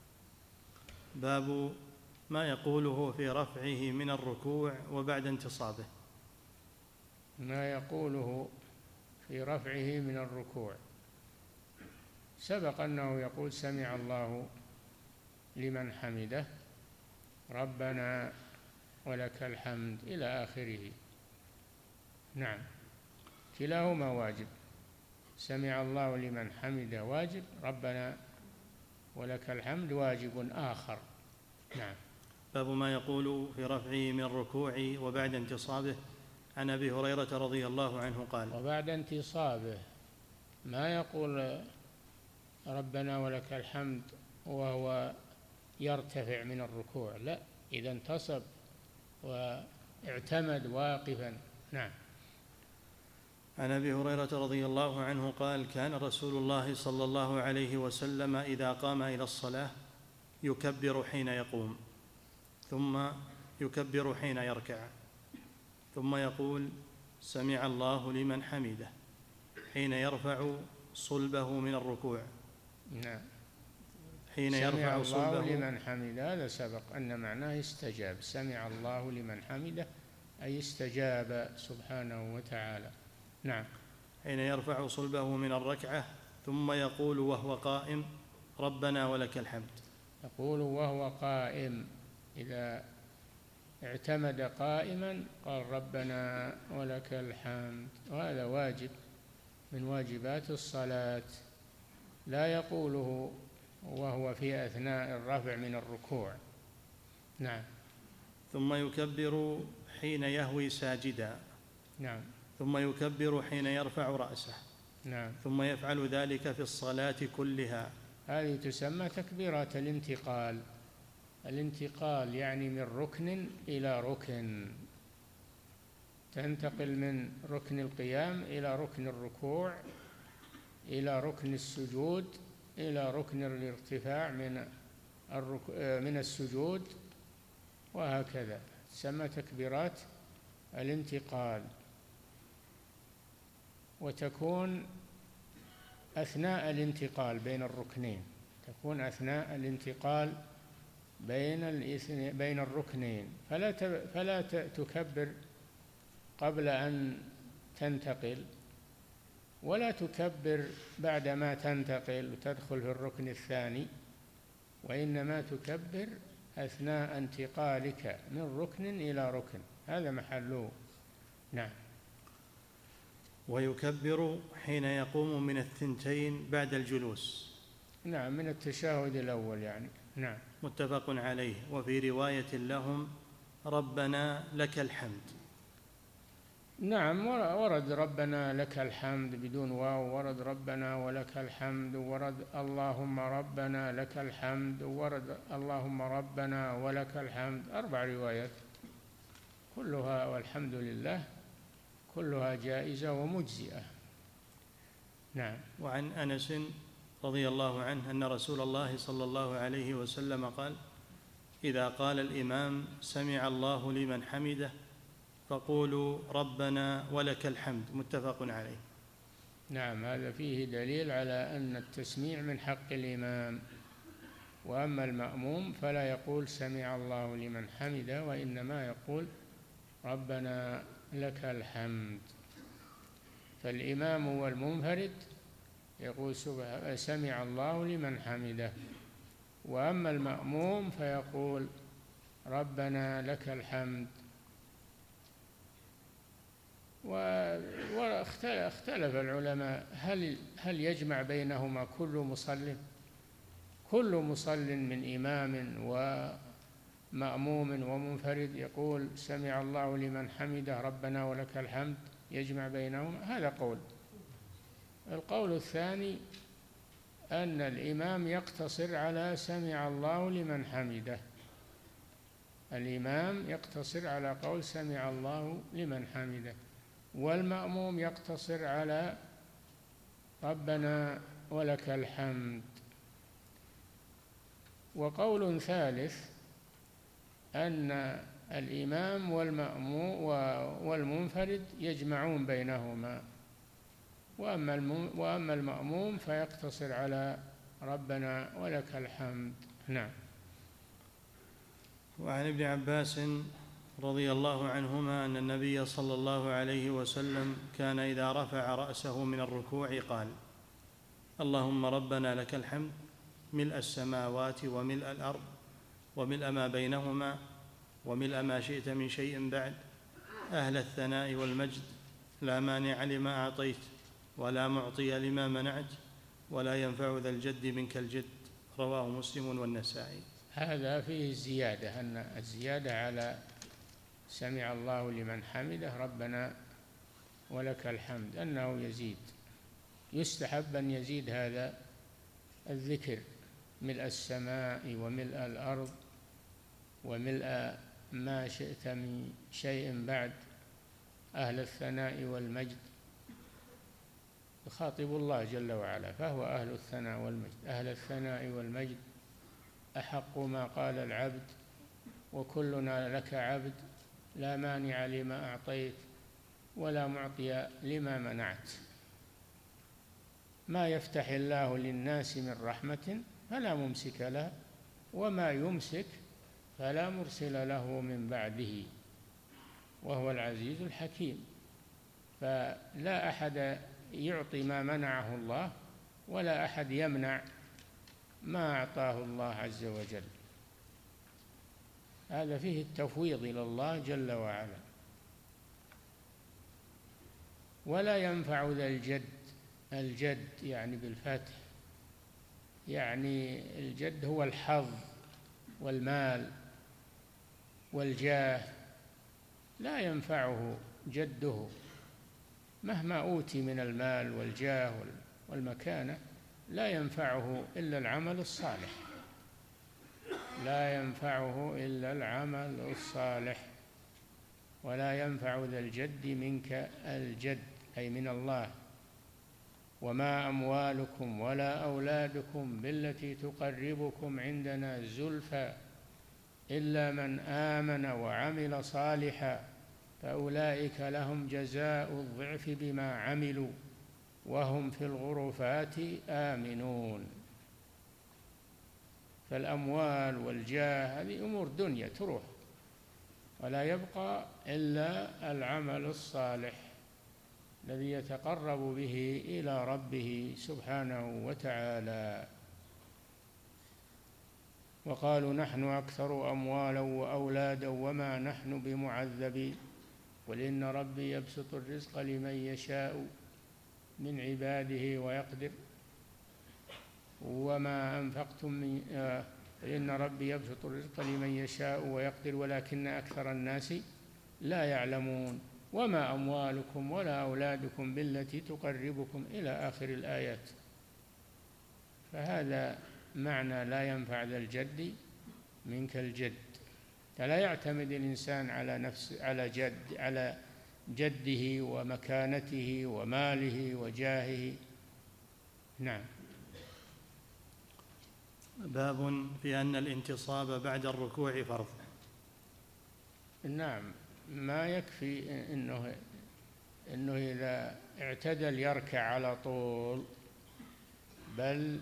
باب ما يقوله في رفعه من الركوع وبعد انتصابه. ما يقوله في رفعه من الركوع، سبق أنه يقول سمع الله لمن حمده ربنا ولك الحمد إلى آخره. نعم، كلاهما واجب. سمع الله لمن حمده واجب، ربنا ولك الحمد واجب آخر. نعم. باب ما يقول في رفعه من الركوع وبعد انتصابه. عن أبي هريرة رضي الله عنه قال: وبعد انتصابه، ما يقول ربنا ولك الحمد وهو يرتفع من الركوع، لا، إذا انتصب واعتمد واقفا. نعم. عن أبي هريرة رضي الله عنه قال: كان رسول الله صلى الله عليه وسلم إذا قام إلى الصلاة يكبر حين يقوم، ثم يكبر حين يركع، ثم يقول سمع الله لمن حمده حين يرفع صلبه من الركوع. نعم. حين يرفع سمع الله صلبه لمن حمده، هذا سبق أن معناه استجاب. سمع الله لمن حمده أي استجاب سبحانه وتعالى. نعم. حين يرفع صلبه من الركعة، ثم يقول وهو قائم ربنا ولك الحمد. يقول وهو قائم، إذا اعتمد قائما قال ربنا ولك الحمد، وهذا واجب من واجبات الصلاة، لا يقوله وهو في أثناء الرفع من الركوع. نعم. ثم يكبر حين يهوي ساجدا. نعم. ثم يكبر حين يرفع رأسه. نعم. ثم يفعل ذلك في الصلاة كلها. هذه تسمى تكبيرات الانتقال. الانتقال يعني من ركن إلى ركن، تنتقل من ركن القيام إلى ركن الركوع، إلى ركن السجود، إلى ركن الارتفاع من السجود، وهكذا تسمى تكبيرات الانتقال. وتكون أثناء الانتقال بين الركنين، تكون أثناء الانتقال بين الركنين، فلا تكبر قبل أن تنتقل، ولا تكبر بعدما تنتقل وتدخل في الركن الثاني، وإنما تكبر أثناء انتقالك من ركن إلى ركن، هذا محله. نعم. ويكبر حين يقوم من الثنتين بعد الجلوس. نعم، من التشهد الأول يعني. نعم. متفق عليه. وفي رواية لهم ربنا لك الحمد. نعم، ورد ربنا لك الحمد بدون واو، ورد ربنا ولك الحمد، ورد اللهم ربنا لك الحمد، ورد اللهم ربنا ولك الحمد، 4 روايات كلها والحمد لله كلها جائزة ومجزئة. نعم. وعن أنس رضي الله عنه أن رسول الله صلى الله عليه وسلم قال: إذا قال الإمام سمع الله لمن حمده فقولوا ربنا ولك الحمد. متفق عليه. نعم، هذا فيه دليل على أن التسميع من حق الإمام، وأما المأموم فلا يقول سمع الله لمن حمده، وإنما يقول ربنا لك الحمد. فالإمام والمنفرد يقول سمع الله لمن حمده، وأما المأموم فيقول ربنا لك الحمد. واختلف العلماء هل يجمع بينهما كل مصل من إمام ومأموم ومنفرد يقول سمع الله لمن حمده ربنا ولك الحمد، يجمع بينهما؟ هذا قول. القول الثاني أن الإمام يقتصر على سمع الله لمن حمده، الإمام يقتصر على قول سمع الله لمن حمده، والمأموم يقتصر على ربنا ولك الحمد. وقول ثالث أن الإمام والمأموم والمنفرد يجمعون بينهما، وأما المأموم فيقتصر على ربنا ولك الحمد. نعم. وعن ابن عباس رضي الله عنهما أن النبي صلى الله عليه وسلم كان إذا رفع رأسه من الركوع قال: اللهم ربنا لك الحمد ملء السماوات وملء الأرض وملء ما بينهما وملء ما شئت من شيء بعد، أهل الثناء والمجد، لا مانع لما أعطيت ولا معطي لما منعت ولا ينفع ذا الجد منك الجد. رواه مسلم والنسائي. هذا فيه الزيادة، أن الزيادة على سمع الله لمن حمده ربنا ولك الحمد أنه يزيد، يستحب أن يزيد هذا الذكر ملء السماء وملء الأرض وملء ما شئت من شيء بعد، أهل الثناء والمجد، يخاطب الله جل وعلا، فهو أهل الثناء والمجد. أهل الثناء والمجد أحق ما قال العبد وكلنا لك عبد، لا مانع لما أعطيت ولا معطي لما منعت. ما يفتح الله للناس من رحمة فلا ممسك له، وما يمسك فلا مرسل له من بعده، وهو العزيز الحكيم. فلا أحد يعطي ما منعه الله، ولا أحد يمنع ما أعطاه الله عز وجل. هذا فيه التفويض إلى الله جل وعلا. ولا ينفع ذا الجد، الجد يعني بالفتح، يعني الجد هو الحظ والمال والجاه، لا ينفعه جده مهما أوتي من المال والجاه والمكانة، لا ينفعه إلا العمل الصالح، لا ينفعه إلا العمل الصالح. ولا ينفع ذا الجد منك الجد أي من الله. وما أموالكم ولا أولادكم بالتي تقربكم عندنا زلفى إلا من آمن وعمل صالحا فأولئك لهم جزاء الضعف بما عملوا وهم في الغرفات آمنون. فالأموال والجاه هذه أمور دنيا تروح، ولا يبقى إلا العمل الصالح الذي يتقرب به إلى ربه سبحانه وتعالى. وقالوا نحن أكثر أموالا وأولادا وما نحن بمعذبين قل إن ربي يبسط الرزق لمن يشاء من عباده ويقدر وما أنفقتم من إن ربي يبسط الرزق لمن يشاء ويقدر ولكن أكثر الناس لا يعلمون. وما أموالكم ولا أولادكم بالتي تقربكم إلى آخر الآيات. فهذا معنى لا ينفع ذا الجد منك الجد. فلا يعتمد الإنسان على جده ومكانته وماله وجاهه. نعم. باب في أن الانتصاب بعد الركوع فرض. نعم، ما يكفي إنه إذا اعتدل يركع على طول، بل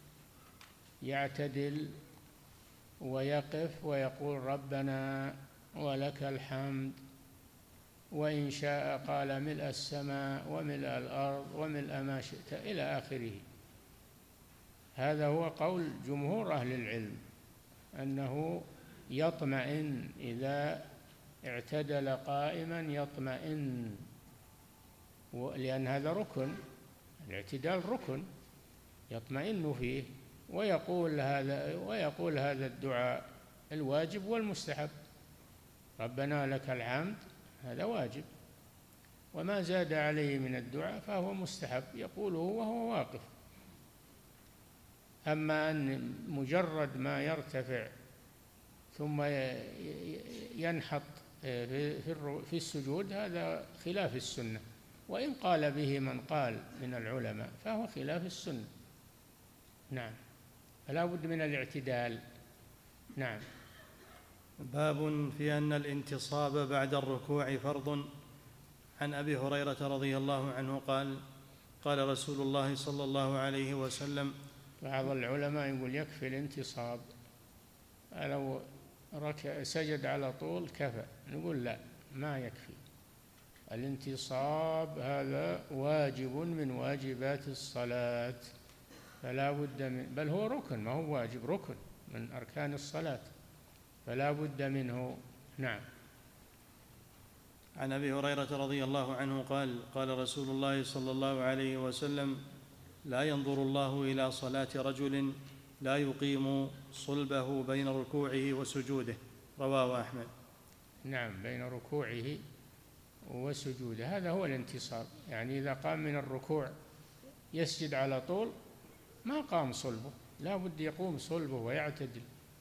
يعتدل ويقف ويقول ربنا ولك الحمد، وإن شاء قال ملء السماء وملء الأرض وملء ما شئت إلى آخره. هذا هو قول جمهور أهل العلم، أنه يطمئن إذا اعتدل قائما، يطمئن، لأن هذا ركن، الاعتدال ركن يطمئن فيه، ويقول هذا الدعاء الواجب والمستحب. ربنا لك الحمد هذا واجب، وما زاد عليه من الدعاء فهو مستحب يقوله وهو واقف. أما أن مجرد ما يرتفع ثم ينحط في السجود هذا خلاف السنة، وإن قال به من قال من العلماء فهو خلاف السنة. نعم، فلا بد من الاعتدال. نعم. باب في أن الانتصاب بعد الركوع فرض. عن أبي هريرة رضي الله عنه قال قال رسول الله صلى الله عليه وسلم. بعض العلماء يقول يكفي الانتصاب، لو سجد على طول كفى. نقول لا، ما يكفي. الانتصاب هذا واجب من واجبات الصلاة، فلا بد بل هو ركن، ما هو واجب، ركن من أركان الصلاة، فلا بد منه. نعم. عن أبي هريرة رضي الله عنه قال قال رسول الله صلى الله عليه وسلم لا ينظر الله إلى صلاة رجل لا يقيم صلبه بين ركوعه وسجوده. رواه أحمد. نعم، بين ركوعه وسجوده، هذا هو الانتصاب. يعني إذا قام من الركوع يسجد على طول ما قام صلبه، لا بد يقوم صلبه ويعتدل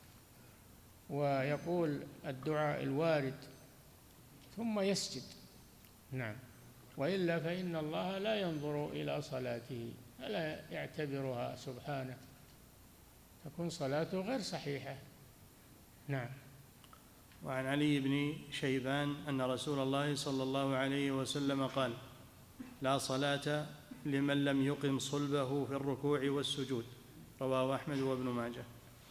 ويقول الدعاء الوارد ثم يسجد. نعم، وإلا فإن الله لا ينظر إلى صلاته، ألا يعتبرها سبحانه، تكون صلاته غير صحيحة. نعم. وعن علي بن شيبان أن رسول الله صلى الله عليه وسلم قال لا صلاة لمن لم يقم صلبه في الركوع والسجود. رواه أحمد وابن ماجه.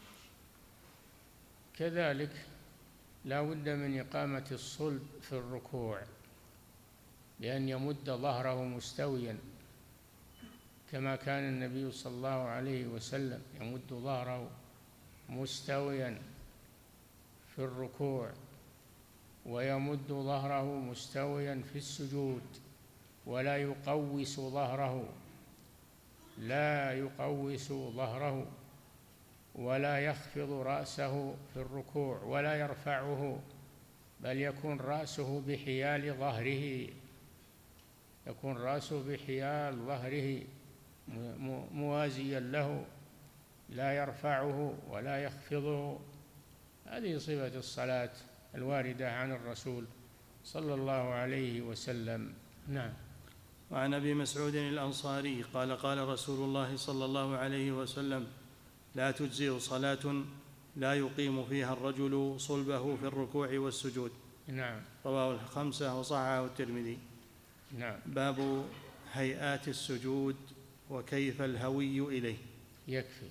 كذلك لا بد من إقامة الصلب في الركوع، بأن يمد ظهره مستويا كما كان النبي صلى الله عليه وسلم يمد ظهره مستويا في الركوع، ويمد ظهره مستويا في السجود، ولا يقوس ظهره، لا يقوس ظهره، ولا يخفض رأسه في الركوع ولا يرفعه، بل يكون رأسه بحيال ظهره، يكون رأسه بحيال ظهره موازيا له، لا يرفعه ولا يخفضه. هذه صفة الصلاة الواردة عن الرسول صلى الله عليه وسلم. نعم. وعن أبي مسعود الأنصاري قال قال رسول الله صلى الله عليه وسلم: لا تجزئ صلاة لا يقيم فيها الرجل صلبه في الركوع والسجود. نعم. رواه الخمسة وصححه الترمذي. نعم. باب هيئات السجود وكيف الهوي إليه. يكفي.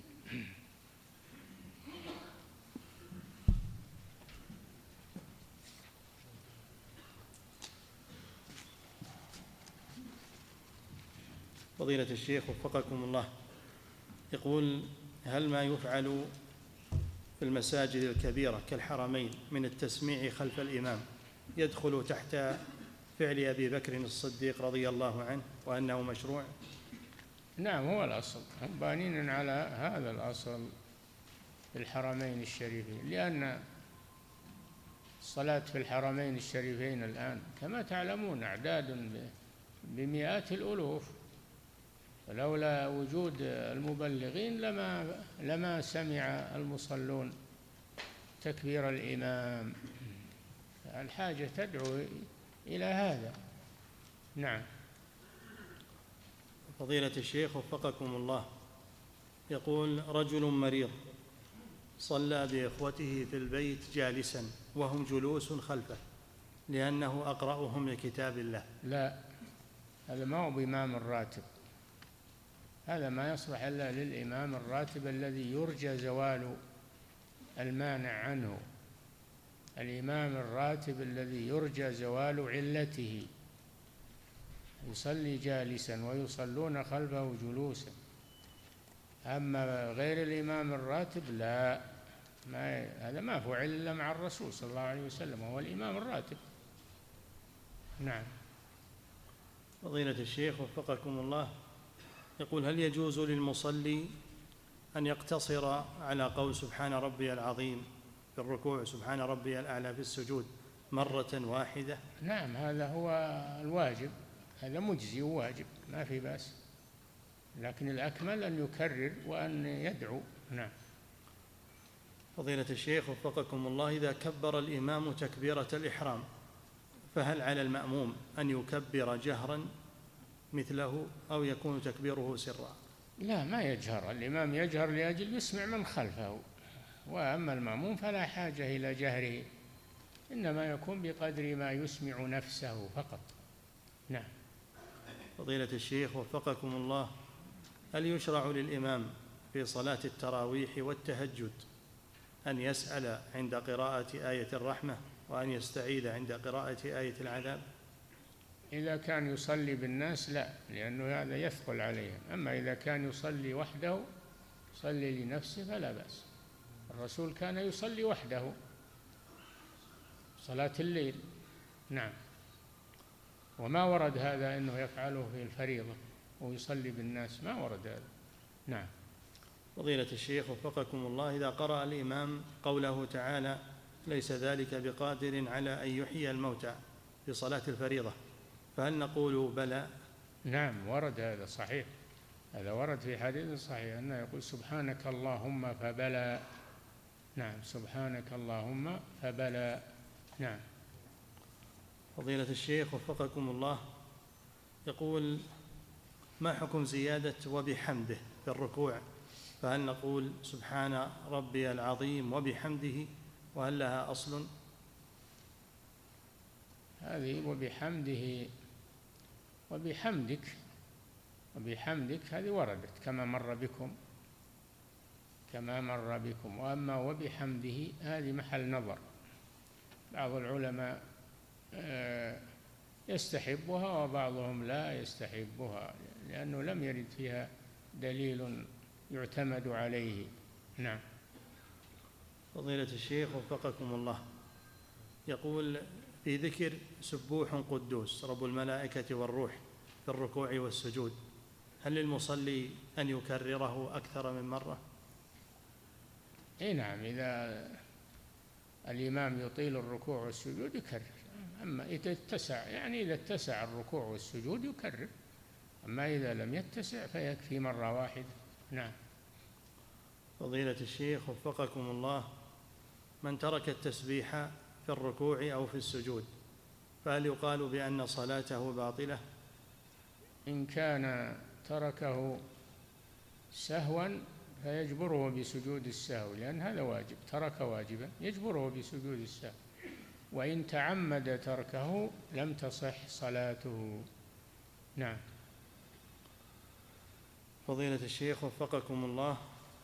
فضيلة الشيخ وفقكم الله، يقول: هل ما يفعل في المساجد الكبيرة كالحرمين من التسميع خلف الإمام يدخل تحت فعل أبي بكر الصديق رضي الله عنه وأنه مشروع؟ نعم، هو الأصل، هم بانين على هذا الأصل في الحرمين الشريفين، لأن الصلاة في الحرمين الشريفين الآن كما تعلمون أعداد بمئات الألوف، ولولا وجود المبلغين لما سمع المصلون تكبير الإمام. الحاجة تدعو إلى هذا. نعم. فضيلة الشيخ وفقكم الله، يقول: رجل مريض صلى بإخوته في البيت جالسا وهم جلوس خلفه لأنه أقرأهم لكتاب الله. لا، هذا ما هو بإمام الراتب، هذا ما يصلح إلا للإمام الراتب الذي يرجى زوال المانع عنه، الإمام الراتب الذي يرجى زوال علته يصلي جالسا ويصلون خلفه جلوسا. أما غير الإمام الراتب لا، هذا ما فعل إلا مع الرسول صلى الله عليه وسلم وهو الإمام الراتب. نعم. فضيلة الشيخ وفقكم الله، يقول: هل يجوز للمصلي أن يقتصر على قول سبحان ربي العظيم في الركوع، سبحان ربي الأعلى في السجود مرة واحدة؟ نعم، هذا هو الواجب، هذا مجزي وواجب، ما في بأس، لكن الأكمل أن يكرر وأن يدعو. نعم. فضيلة الشيخ وفقكم الله، إذا كبر الإمام تكبيرة الإحرام فهل على المأموم أن يكبر جهرا مثله أو يكون تكبيره سرا؟ لا، ما يجهر، الإمام يجهر لأجل يسمع من خلفه، وأما المأموم فلا حاجة إلى جهره، إنما يكون بقدر ما يسمع نفسه فقط. نعم. فضيلة الشيخ وفقكم الله، هل يشرع للإمام في صلاة التراويح والتهجد أن يسأل عند قراءة آية الرحمة وأن يستعيذ عند قراءة آية العذاب؟ إذا كان يصلي بالناس لا، لأنه هذا يثقل عليهم، أما إذا كان يصلي وحده يصلي لنفسه فلا بأس. الرسول كان يصلي وحده صلاة الليل. نعم. وما ورد هذا أنه يفعله في الفريضة ويصلي بالناس، ما ورد هذا. نعم. فضيلة الشيخ وفقكم الله، إذا قرأ الإمام قوله تعالى: ليس ذلك بقادر على أن يحيي الموتى في صلاة الفريضة، فهل نقول بلى؟ نعم، ورد هذا صحيح، هذا ورد في حديث صحيح أنه يقول: سبحانك اللهم فبلى. نعم، سبحانك اللهم فبلى. نعم. فضيلة الشيخ وفقكم الله، يقول: ما حكم زيادة وبحمده في الركوع؟ فهل نقول سبحان ربي العظيم وبحمده، وهل لها أصل؟ هذه وبحمده وبحمدك هذه وردت كما مر بكم، وأما وبحمده هذه محل نظر، بعض العلماء يستحبها وبعضهم لا يستحبها، لأنه لم يرد فيها دليل يعتمد عليه. نعم. فضيلة الشيخ وفقكم الله، يقول في ذكر سبوح قدوس رب الملائكة والروح في الركوع والسجود، هل للمصلي أن يكرره أكثر من مرة؟ إيه نعم، إذا الإمام يطيل الركوع والسجود يكرر، أما إذا اتسع، يعني إذا اتسع الركوع والسجود يكرر، أما إذا لم يتسع فيكفي مرة واحدة. نعم. فضيلة الشيخ وفقكم الله، من ترك التسبيح في الركوع أو في السجود فهل يقال بأن صلاته باطلة؟ إن كان تركه سهوا فيجبره بسجود السهو، لأن هذا واجب، ترك واجبا يجبره بسجود السهو. وإن تعمد تركه لم تصح صلاته. نعم. فضيلة الشيخ وفقكم الله،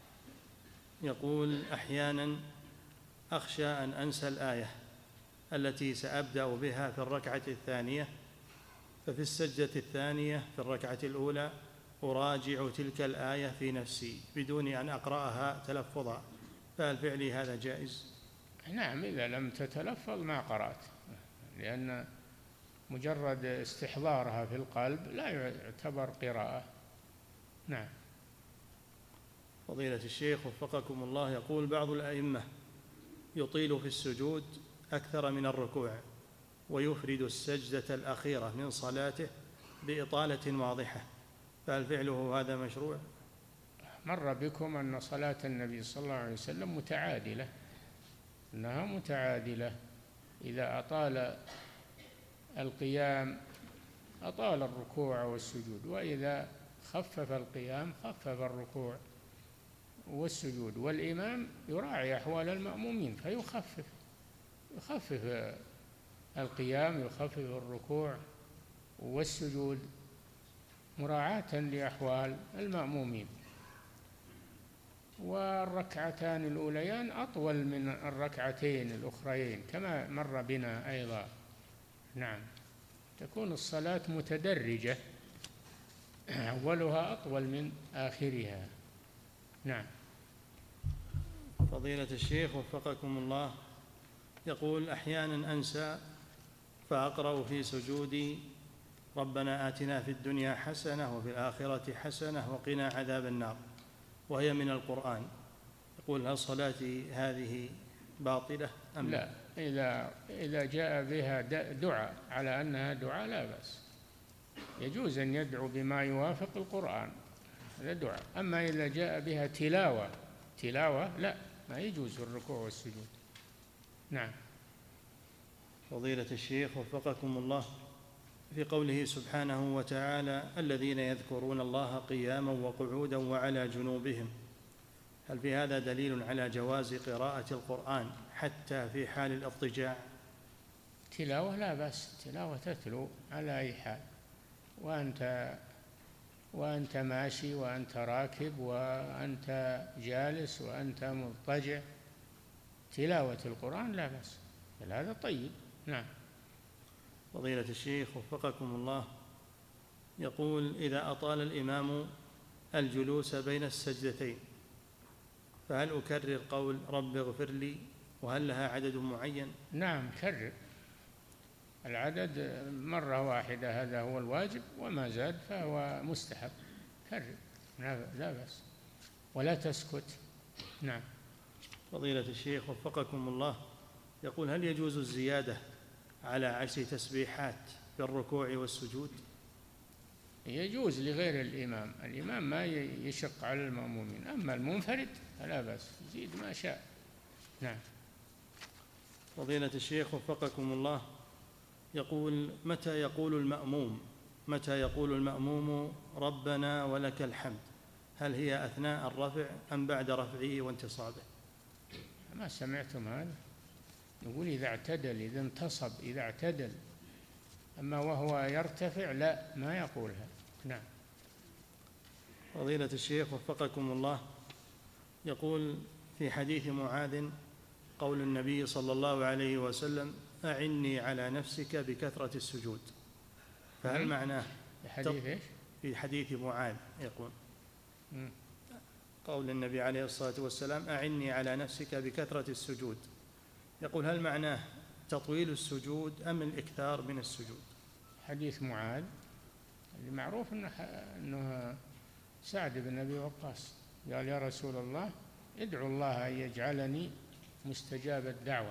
يقول أحيانا أخشى أن أنسى الآية التي سأبدأ بها في الركعة الثانية، ففي السجدة الثانية في الركعة الأولى أراجع تلك الآية في نفسي بدون أن أقرأها تلفظا، فهل فعلي هذا جائز؟ نعم، إذا لم تتلفظ ما قرأت، لأن مجرد استحضارها في القلب لا يعتبر قراءة. نعم. فضيلة الشيخ وفقكم الله، يقول بعض الأئمة يطيل في السجود أكثر من الركوع ويفرد السجدة الأخيرة من صلاته بإطالة واضحة، فهل فعله هذا مشروع؟ مر بكم أن صلاة النبي صلى الله عليه وسلم متعادلة، أنها متعادلة، إذا أطال القيام أطال الركوع والسجود، وإذا خفف القيام خفف الركوع والسجود، والإمام يراعي أحوال المأمومين فيخفف القيام، يخفف الركوع والسجود مراعاة لأحوال المأمومين. والركعتان الأوليان أطول من الركعتين الأخريين كما مر بنا أيضا. نعم. تكون الصلاة متدرجة، أولها أطول من آخرها. نعم. فضيلة الشيخ وفقكم الله، يقول أحيانا أنسى فأقرأ في سجودي ربنا آتنا في الدنيا حسنة وفي الآخرة حسنة وقنا عذاب النار، وهي من القرآن، يقول هل صلاتي هذه باطلة أم لا؟ إذا جاء بها دعاء على أنها دعاء لا بأس، يجوز أن يدعو بما يوافق القرآن، هذا دعاء. أما إذا جاء بها تلاوة لا، ما يجوز الركوع والسجود. نعم. فضيلة الشيخ وفقكم الله، في قوله سبحانه وتعالى الذين يذكرون الله قياما وقعودا وعلى جنوبهم، هل في هذا دليل على جواز قراءة القرآن حتى في حال الاضطجاع؟ تلاوة لا بأس، تلاوة تتلو على أي حال، وأنت ماشي وأنت راكب وأنت جالس وأنت مضطجع، تلاوة القرآن لا بأس، بل هذا طيب. نعم. فضيلة الشيخ وفقكم الله، يقول إذا أطال الإمام الجلوس بين السجدتين فهل أكرر قول رب اغفر لي، وهل لها عدد معين؟ نعم، كرر العدد مرة واحدة، هذا هو الواجب، وما زاد فهو مستحب، كرر لا بأس، ولا تسكت. نعم. فضيلة الشيخ وفقكم الله، يقول هل يجوز الزيادة على 10 تسبيحات في الركوع والسجود؟ يجوز لغير الإمام ما يشق على المأمومين، أما المنفرد فلا بأس يزيد ما شاء. نعم. فضيلة الشيخ وفقكم الله، يقول متى يقول المأموم ربنا ولك الحمد، هل هي أثناء الرفع أم بعد رفعه وانتصابه؟ ما سمعتم هذا؟ نقول إذا اعتدل، إذا انتصب، إذا اعتدل، أما وهو يرتفع لا، ما يقولها. نعم. فضيلة الشيخ وفقكم الله، يقول في حديث معاذ قول النبي صلى الله عليه وسلم أعني على نفسك بكثرة السجود، فهل معناه حديث إيش؟ في حديث معاذ يقول قول النبي عليه الصلاة والسلام: أعني على نفسك بكثرة السجود. يقول: هل معناه تطويل السجود أم الإكثار من السجود؟ حديث معاذ المعروف أنه سعد بن أبي وقاص قال: يا رسول الله ادعو الله أن يجعلني مستجاب الدعوة،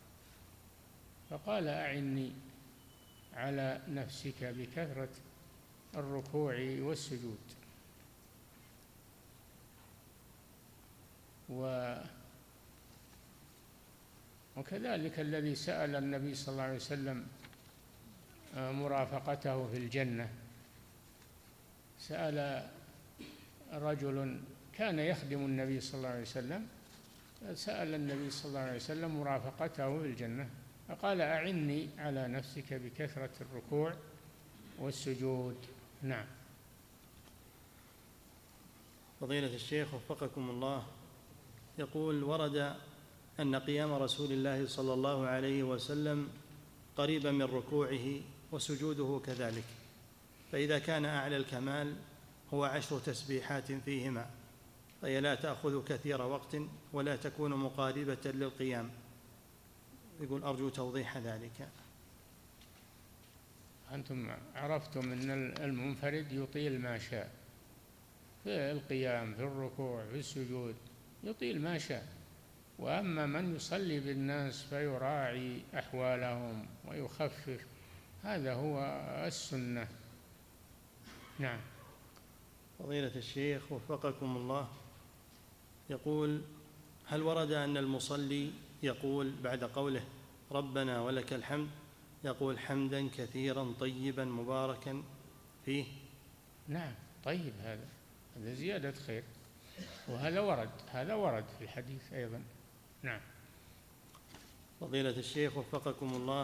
فقال: أعني على نفسك بكثرة الركوع والسجود. وكذلك الذي سأل النبي صلى الله عليه وسلم مرافقته في الجنة، سأل رجل كان يخدم النبي صلى الله عليه وسلم، سأل النبي صلى الله عليه وسلم مرافقته في الجنة، فقال: أعني على نفسك بكثرة الركوع والسجود. نعم. فضيلة الشيخ وفقكم الله، يقول: ورد أن قيام رسول الله صلى الله عليه وسلم قريبا من ركوعه وسجوده كذلك، فإذا كان أعلى الكمال هو 10 تسبيحات فيهما، فهي لا تأخذ كثير وقت ولا تكون مقاربة للقيام. يقول: أرجو توضيح ذلك. أنتم عرفتم أن المنفرد يطيل ما شاء في القيام، في الركوع، في السجود، يطيل ما شاء، وأما من يصلي بالناس فيراعي أحوالهم ويخفف، هذا هو السنة. نعم. فضيلة الشيخ وفقكم الله، يقول: هل ورد أن المصلي يقول بعد قوله ربنا ولك الحمد يقول حمدا كثيرا طيبا مباركا فيه؟ نعم، طيب، هذا زيادة خير، وهذا ورد في الحديث أيضا. نعم. فضيلة الشيخ وفقكم الله،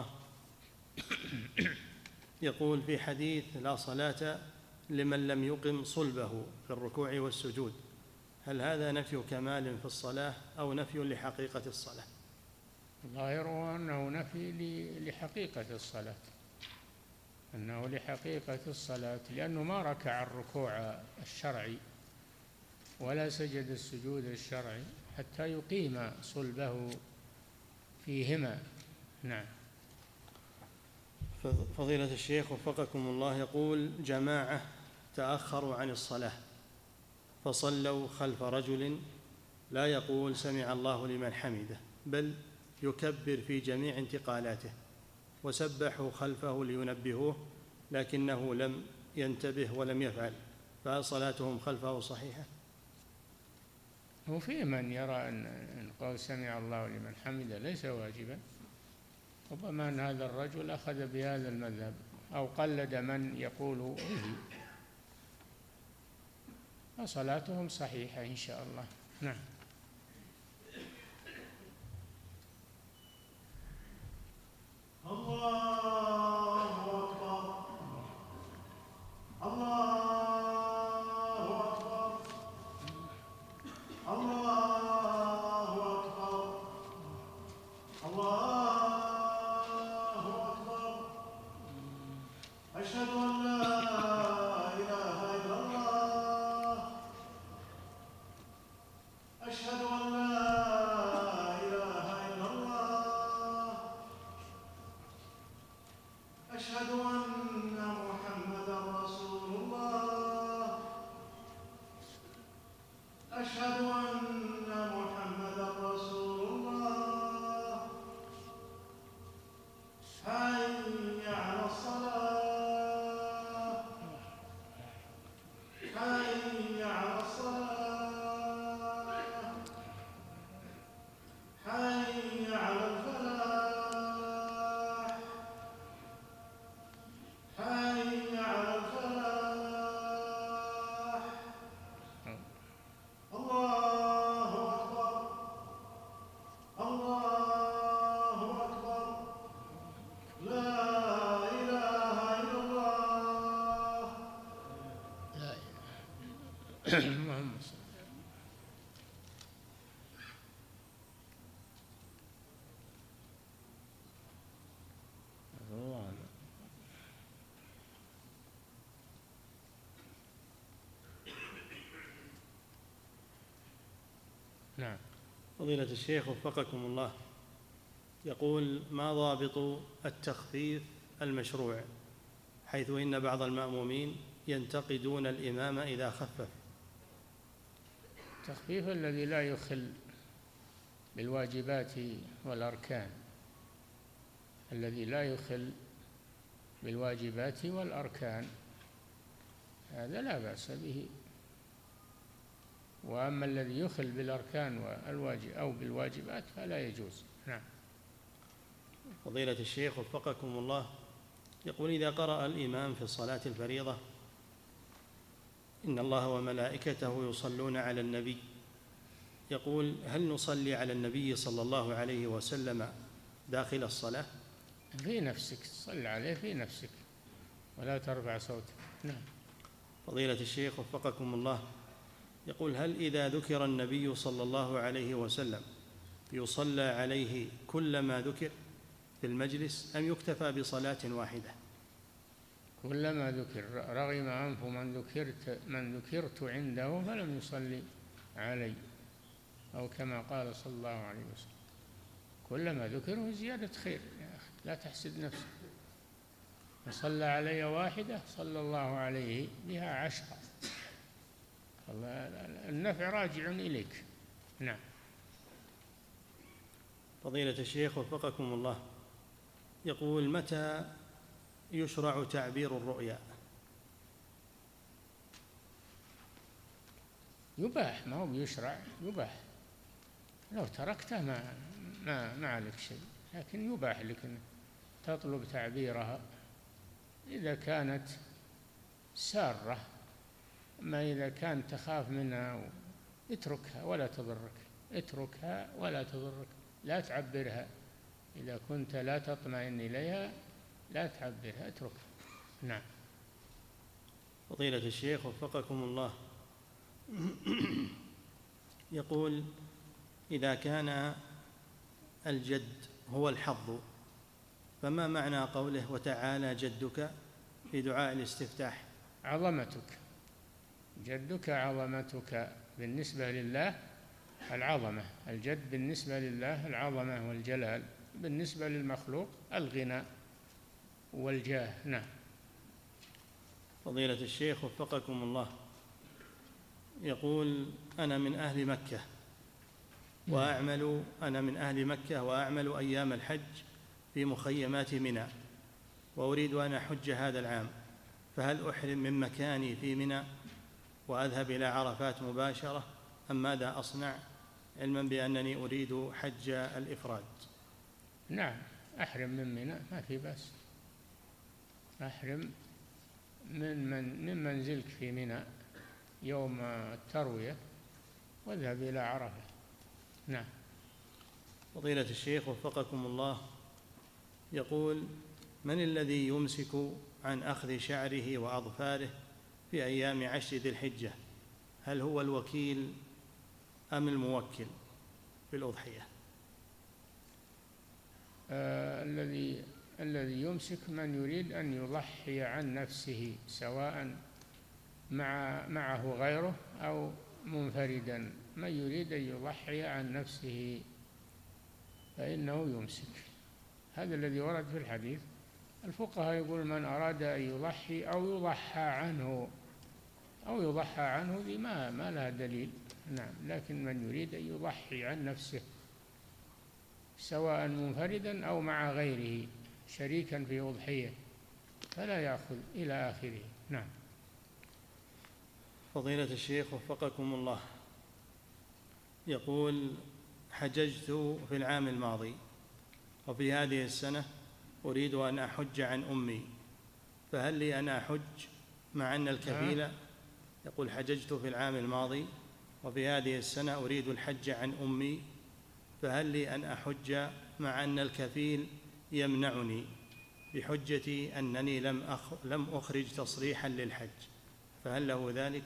يقول في حديث لا صلاة لمن لم يقم صلبه في الركوع والسجود، هل هذا نفي كمال في الصلاة أو نفي لحقيقة الصلاة؟ الظاهر أنه نفي لحقيقة الصلاة، أنه لحقيقة الصلاة، لأنه ما ركع الركوع الشرعي ولا سجد السجود الشرعي حتى يقيم صلبه فيهما. نعم. فضيلة الشيخ وفقكم الله، يقول: جماعة تأخروا عن الصلاة فصلوا خلف رجل لا يقول سمع الله لمن حمده، بل يكبر في جميع انتقالاته، وسبحوا خلفه لينبهوه لكنه لم ينتبه ولم يفعل، فهل صلاتهم خلفه صحيحة؟ وفي من يرى أن قول سمع الله لمن حمده ليس واجبا، ربما أن هذا الرجل أخذ بهذا المذهب أو قلد من يقول به، فصلاتهم صحيحة إن شاء الله. نعم. الله أكبر، الله أكبر، الله أكبر، الله أكبر، أشهد أن لا إله إلا الله، أشهد أن لا إله إلا الله، أشهد أن محمدًا رسول الله، أشهد أن محمدًا رسول الله، حي على الصلاة، حي على الصلاة، حي على الفلاح، حي على الفلاح، الله أكبر، الله أكبر، لا إله إلا الله. لا إله اللهم صل. الله. نعم. فضيلة الشيخ وفقكم الله، يقول: ما ضابط التخفيف المشروع، حيث إن بعض المأمومين ينتقدون الإمام إذا خفف؟ التخفيف الذي لا يخل بالواجبات والأركان، الذي لا يخل بالواجبات والأركان هذا لا بأس به، وأما الذي يخل بالأركان والواجب أو بالواجبات فلا يجوز. نعم. فضيلة الشيخ وفقكم الله، يقول: إذا قرأ الإمام في الصلاة الفريضة: إن الله وملائكته يصلون على النبي، يقول: هل نصلي على النبي صلى الله عليه وسلم داخل الصلاة؟ في نفسك، صل عليه في نفسك ولا ترفع صوتك. نعم. فضيلة الشيخ وفقكم الله، يقول: هل إذا ذكر النبي صلى الله عليه وسلم يصلى عليه كلما ذكر في المجلس، أم يكتفى بصلاة واحدة؟ كلما ذكر، رغم أنف من ذكرت عنده فلم يصلي علي، أو كما قال صلى الله عليه وسلم. كلما ذكره زيادة خير يا أخي، لا تحسد نفسك. فصلى علي واحدة صلى الله عليه بها 10. النفع راجع إليك. نعم. فضيلة الشيخ وفقكم الله، يقول: متى يشرع تعبير الرؤيا؟ يباح، ما هو يشرع، يباح. لو تركته ما عليك شيء، لكن يباح لك أن تطلب تعبيرها إذا كانت سارة. أما إذا كانت تخاف منها اتركها ولا تضرك، اتركها ولا تضرك، لا تعبرها. إذا كنت لا تطمئن إليها لا تعبرها، اتركها. نعم. فضيلة الشيخ وفقكم الله، يقول: إذا كان الجد هو الحظ، فما معنى قوله: وتعالى جدك في دعاء الاستفتاح؟ عظمتك، جدك عظمتك بالنسبة لله العظمة، الجد بالنسبة لله العظمة والجلال، بالنسبة للمخلوق الغنى والجاه. نعم. فضيلة الشيخ وفقكم الله، يقول: أنا من أهل مكة وأعمل أيام الحج في مخيمات منى، وأريد أن أحج هذا العام، فهل أحرم من مكاني في منى وأذهب إلى عرفات مباشرة، أم ماذا أصنع، علما بأنني أريد حج الإفراد؟ نعم، أحرم من منى، ما في بأس. أحرم من منزلك في منى يوم التروية واذهب إلى عرفة. نعم. فضيلة الشيخ وفقكم الله، يقول: من الذي يمسك عن أخذ شعره وأظفاره في أيام 10 ذي الحجة؟ هل هو الوكيل أم الموكل في الأضحية؟ الذي يمسك من يريد أن يضحي عن نفسه، سواء معه غيره أو منفردا. من يريد أن يضحي عن نفسه فإنه يمسك، هذا الذي ورد في الحديث. الفقهاء يقول: من أراد أن يضحي أو يضحى عنه ذي ما لها دليل. نعم. لكن من يريد أن يضحي عن نفسه سواء منفردا أو مع غيره شريكا في أضحية فلا يأخذ إلى آخره. نعم. فضيلة الشيخ وفقكم الله، يقول: حججت في العام الماضي، وفي هذه السنة أريد أن أحج عن أمي، فهل لي أن أحج مع أن الكفيل؟ يقول: حججت في العام الماضي وفي هذه السنة أريد الحج عن أمي، فهل لي أن أحج مع أن الكفيل يمنعني بحجة أنني لم أخرج تصريحا للحج، فهل له ذلك؟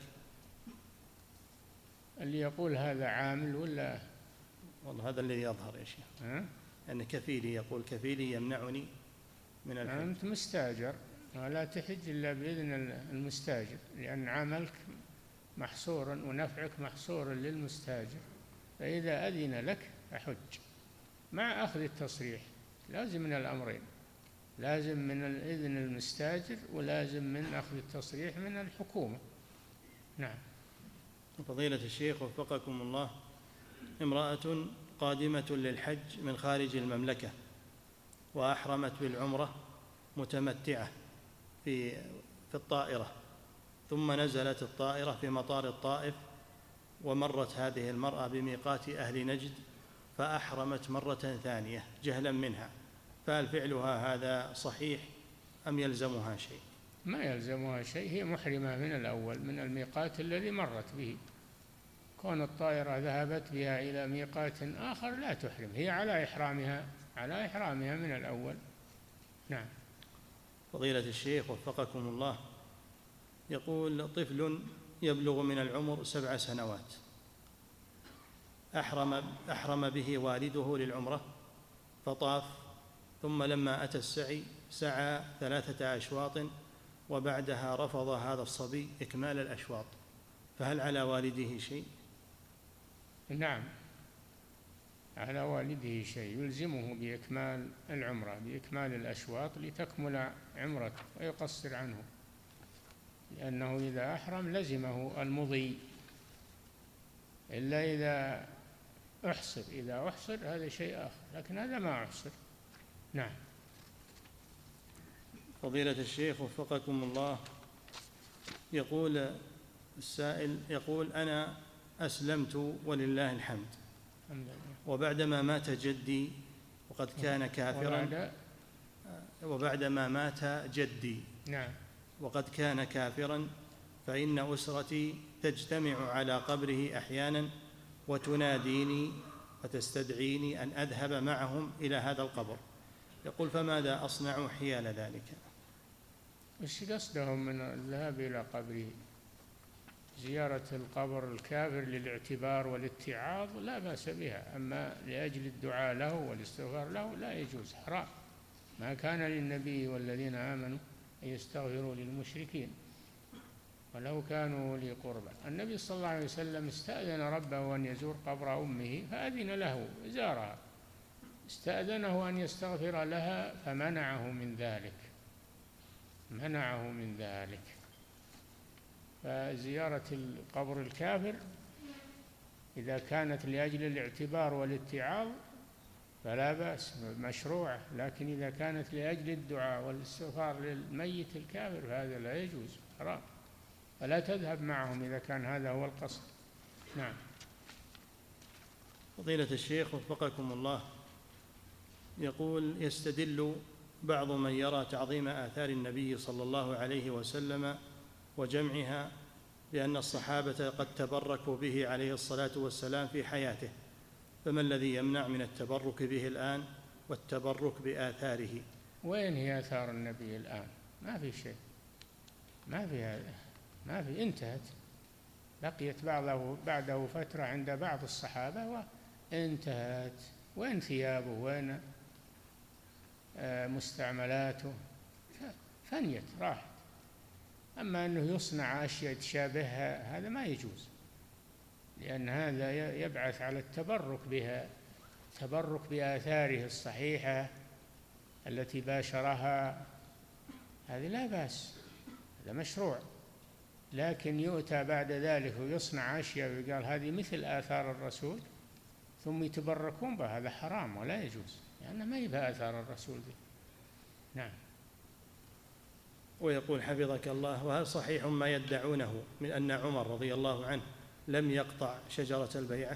اللي يقول هذا عامل ولا؟ والله هذا الذي يظهر يا شيخ، أن كفيلي يقول: كفيلي يمنعني من الحج. أنت مستاجر ولا تحج إلا بإذن المستاجر، لأن عملك محصور ونفعك محصور للمستاجر، فإذا أذن لك فحج مع أخذ التصريح. لازم من الأمرين، لازم من الإذن المستأجر ولازم من أخذ التصريح من الحكومة. نعم. فضيلة الشيخ وفقكم الله، امرأة قادمة للحج من خارج المملكة وأحرمت بالعمرة متمتعة في الطائرة، ثم نزلت الطائرة في مطار الطائف، ومرت هذه المرأة بميقات أهل نجد فأحرمت مرة ثانية جهلا منها، فهل فعلها هذا صحيح أم يلزمها شيء؟ ما يلزمها شيء، هي محرمة من الأول من الميقات الذي مرت به. كون الطائرة ذهبت بها إلى ميقات آخر لا تحرم، هي على إحرامها من الأول. نعم. فضيلة الشيخ وفقكم الله، يقول طفل يبلغ من العمر 7 سنوات أحرم به والده للعمرة فطاف، ثم لما أتى السعي سعى 3 أشواط وبعدها رفض هذا الصبي إكمال الأشواط، فهل على والده شيء؟ نعم، على والده شيء، يلزمه بإكمال العمرة، بإكمال الأشواط لتكمل عمرته ويقصر عنه، لأنه إذا أحرم لزمه المضي، إلا إذا أحصر هذا شيء آخر، لكن هذا ما أحصر. نعم. فضيلة الشيخ وفقكم الله، يقول السائل، يقول أنا أسلمت ولله الحمد، وبعدما مات جدي وقد كان كافرا، وبعدما مات جدي نعم وقد كان كافرا، فإن أسرتي تجتمع على قبره أحيانا وتناديني وتستدعيني أن أذهب معهم إلى هذا القبر، يقول فماذا أصنع حيال ذلك؟ وش قصدهم من الذهاب إلى قبره؟ زيارة القبر الكافر للاعتبار والاتعاظ لا بأس بها، أما لأجل الدعاء له والاستغفار له لا يجوز، حرام. ما كان للنبي والذين آمنوا أن يستغفروا للمشركين ولو كانوا أولي قربى. النبي صلى الله عليه وسلم استأذن ربه أن يزور قبر أمه فأذن له، زارها، استأذنه أن يستغفر لها فمنعه من ذلك. فزيارة القبر الكافر إذا كانت لأجل الاعتبار والاتعاظ فلا بأس، مشروعة، لكن إذا كانت لأجل الدعاء والاستغفار للميت الكافر فهذا لا يجوز، حرام، فلا تذهب معهم إذا كان هذا هو القصد. نعم. فضيلة الشيخ وفقكم الله، يقول يستدل بعض من يرى تعظيم آثار النبي صلى الله عليه وسلم وجمعها بأن الصحابة قد تبركوا به عليه الصلاة والسلام في حياته، فما الذي يمنع من التبرك به الآن والتبرك بآثاره؟ وين هي آثار النبي الآن؟ ما في شيء، ما في، انتهت. بقيت بعده فترة عند بعض الصحابة وانتهت. وين ثيابه؟ وين مستعملاته؟ فنيت، راحت. أما أنه يصنع أشياء تشابهها هذا ما يجوز، لأن هذا يبعث على التبرك بها، التبرك بآثاره الصحيحة التي باشرها، هذه لا بأس، هذا مشروع. لكن يؤتى بعد ذلك ويصنع أشياء ويقال هذه مثل آثار الرسول ثم يتبركون بها، هذا حرام ولا يجوز، لأنه ما يبقى آثار الرسول دي. نعم. ويقول حفظك الله، وهل صحيح ما يدعونه من أن عمر رضي الله عنه لم يقطع شجرة البيعة؟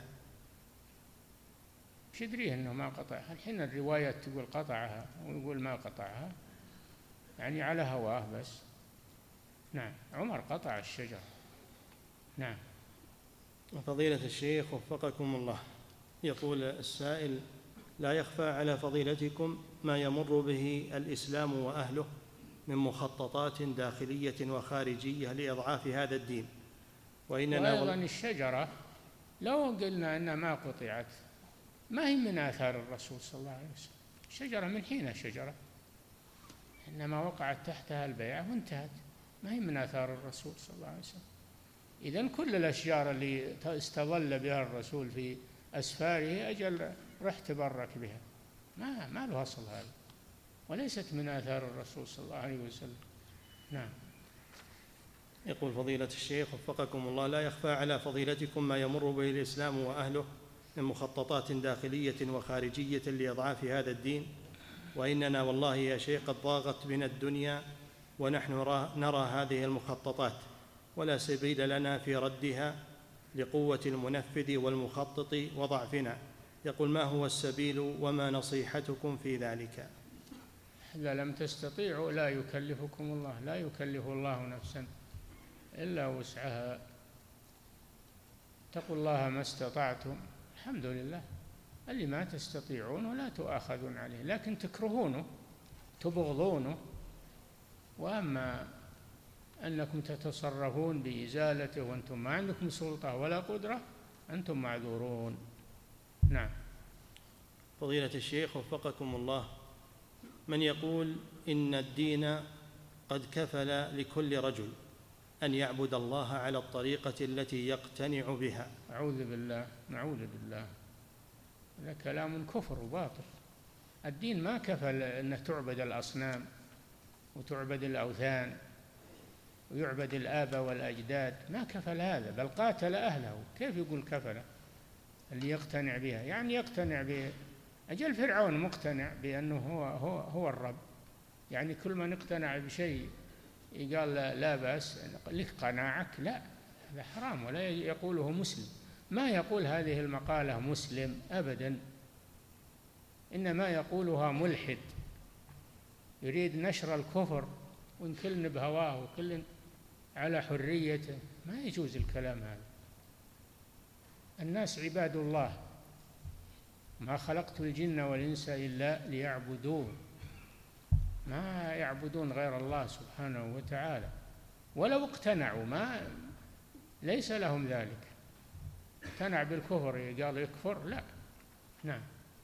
ايش يدريه أنه ما قطعها؟ الحين الروايات تقول قطعها ويقول ما قطعها، يعني على هواه بس. نعم، عمر قطع الشجرة. نعم. فضيلة الشيخ وفقكم الله، يقول السائل لا يخفى على فضيلتكم ما يمر به الإسلام وأهله من مخططات داخلية وخارجية لإضعاف هذا الدين، وأيضا الشجرة لو قلنا أنها ما قطعت ما هي من آثار الرسول صلى الله عليه وسلم، الشجرة من حين شجرة، إنما وقعت تحتها البيعة وانتهت، ما هي من آثار الرسول صلى الله عليه وسلم. إذن كل الأشجار اللي استظل بها الرسول في أسفاره أجل رح تبرك بها، ما له أصل هذا، وليست من آثار الرسول صلى الله عليه وسلم. نعم. يقول فضيلة الشيخ وفقكم الله: لا يخفى على فضيلتكم ما يمر به الإسلام وأهله من مخططات داخلية وخارجية لإضعاف هذا الدين، وإننا والله يا شيخ قد ضاغت بنا الدنيا ونحن نرى هذه المخططات ولا سبيل لنا في ردها لقوة المنفذ والمخطط وضعفنا. يقول: ما هو السبيل وما نصيحتكم في ذلك؟ إذا لم تستطيعوا لا يكلف الله نفسا إلا وسعها. اتقوا الله ما استطعتم. الحمد لله. اللي ما تستطيعون ولا تؤاخذون عليه، لكن تكرهونه تبغضونه، وأما أنكم تتصرفون بإزالته وأنتم ما عندكم سلطة ولا قدرة أنتم معذورون. نعم. فضيلة الشيخ وفقكم الله: من يقول إن الدين قد كفل لكل رجل أن يعبد الله على الطريقة التي يقتنع بها. أعوذ بالله، هذا كلام كفر وباطل. الدين ما كفل أن تعبد الأصنام وتعبد الأوثان ويعبد الآباء والأجداد، ما كفل هذا، بل قاتل أهله. كيف يقول كفل؟ اللي يقتنع بها يعني يقتنع به. أجل فرعون مقتنع بأنه هو الرب، يعني كل من اقتنع بشيء قال لا بأس لك قناعك، لا، هذا حرام ولا يقوله مسلم. ما يقول هذه المقالة مسلم أبدا، إنما يقولها ملحد يريد نشر الكفر، وإن كل بهواه وكل على حريته. ما يجوز الكلام هذا. الناس عباد الله، ما خلقت الجن والإنس إلا ليعبدون، ما يعبدون غير الله سبحانه وتعالى، ولو اقتنعوا ليس لهم ذلك. اقتنع بالكفر قال يكفر، لا. نعم.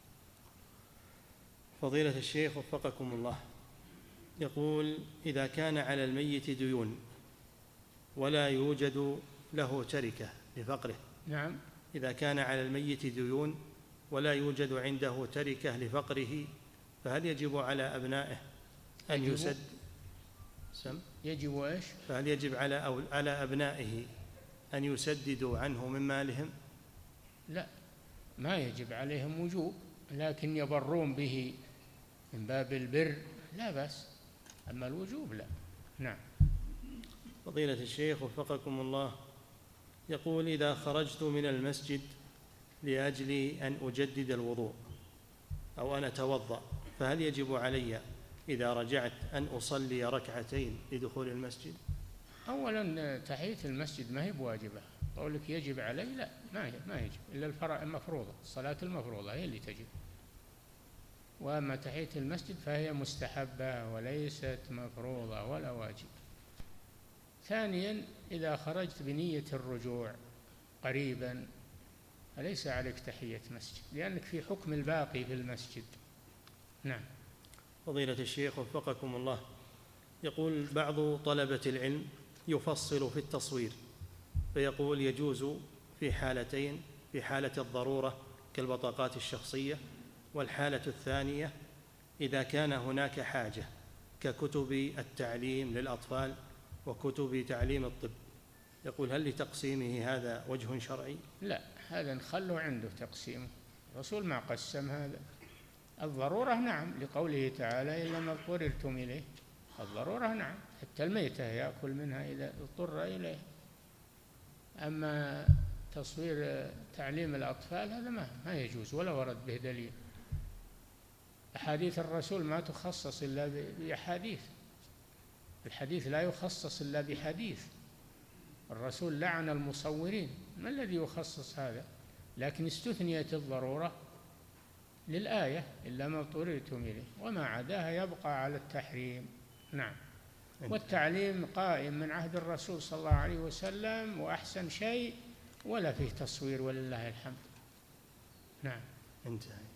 فضيلة الشيخ وفقكم الله: يقول: إذا كان على الميت ديون ولا يوجد له تركة لفقره. نعم. إذا كان على الميت ديون ولا يوجد عنده تركة لفقره، فهل يجب على أبنائه أن يسد؟ يجب إيش؟ فهل يجب على أبنائه أن يسددوا عنه من مالهم؟ لا، ما يجب عليهم وجوب، لكن يبرون به من باب البر لا بأس، أما الوجوب لا. نعم. فضيلة الشيخ وفقكم الله: يقول: إذا خرجت من المسجد لأجل أن أجدد الوضوء أو أن أتوضأ، فهل يجب علي إذا رجعت أن أصلي ركعتين لدخول المسجد؟ أولا تحية المسجد ما هي بواجبة. قولك يجب علي، لا، ما يجب إلا المفروضة، الصلاة المفروضة هي اللي تجب. وأما تحية المسجد فهي مستحبة وليست مفروضة ولا واجب. ثانيا إذا خرجت بنية الرجوع قريبا فليس عليك تحية مسجد، لأنك في حكم الباقي في المسجد. نعم. فضيلة الشيخ وفقكم الله: يقول بعض طلبة العلم يفصل في التصوير فيقول: يجوز في حالتين: في حالة الضرورة كالبطاقات الشخصية، والحالة الثانية إذا كان هناك حاجة ككتب التعليم للأطفال وكتب تعليم الطب. يقول: هل لتقسيمه هذا وجه شرعي؟ لا، هذا نخلوا عنده تقسيمه، الرسول ما قسم هذا. الضرورة نعم، لقوله تعالى: إلا ما اضطررتم إليه. الضرورة نعم، حتى الميتة يأكل منها إذا اضطر إليه. أما تصوير تعليم الأطفال هذا ما يجوز ولا ورد به دليل. أحاديث الرسول ما تخصص إلا بأحاديث، الحديث لا يخصص إلا بحديث. الرسول لعن المصورين، ما الذي يخصص هذا؟ لكن استثنيت الضرورة للآية: إلا ما اضطررتم إليه، وما عداها يبقى على التحريم. نعم. والتعليم قائم من عهد الرسول صلى الله عليه وسلم، وأحسن شيء ولا فيه تصوير ولله الحمد. نعم. انتهى.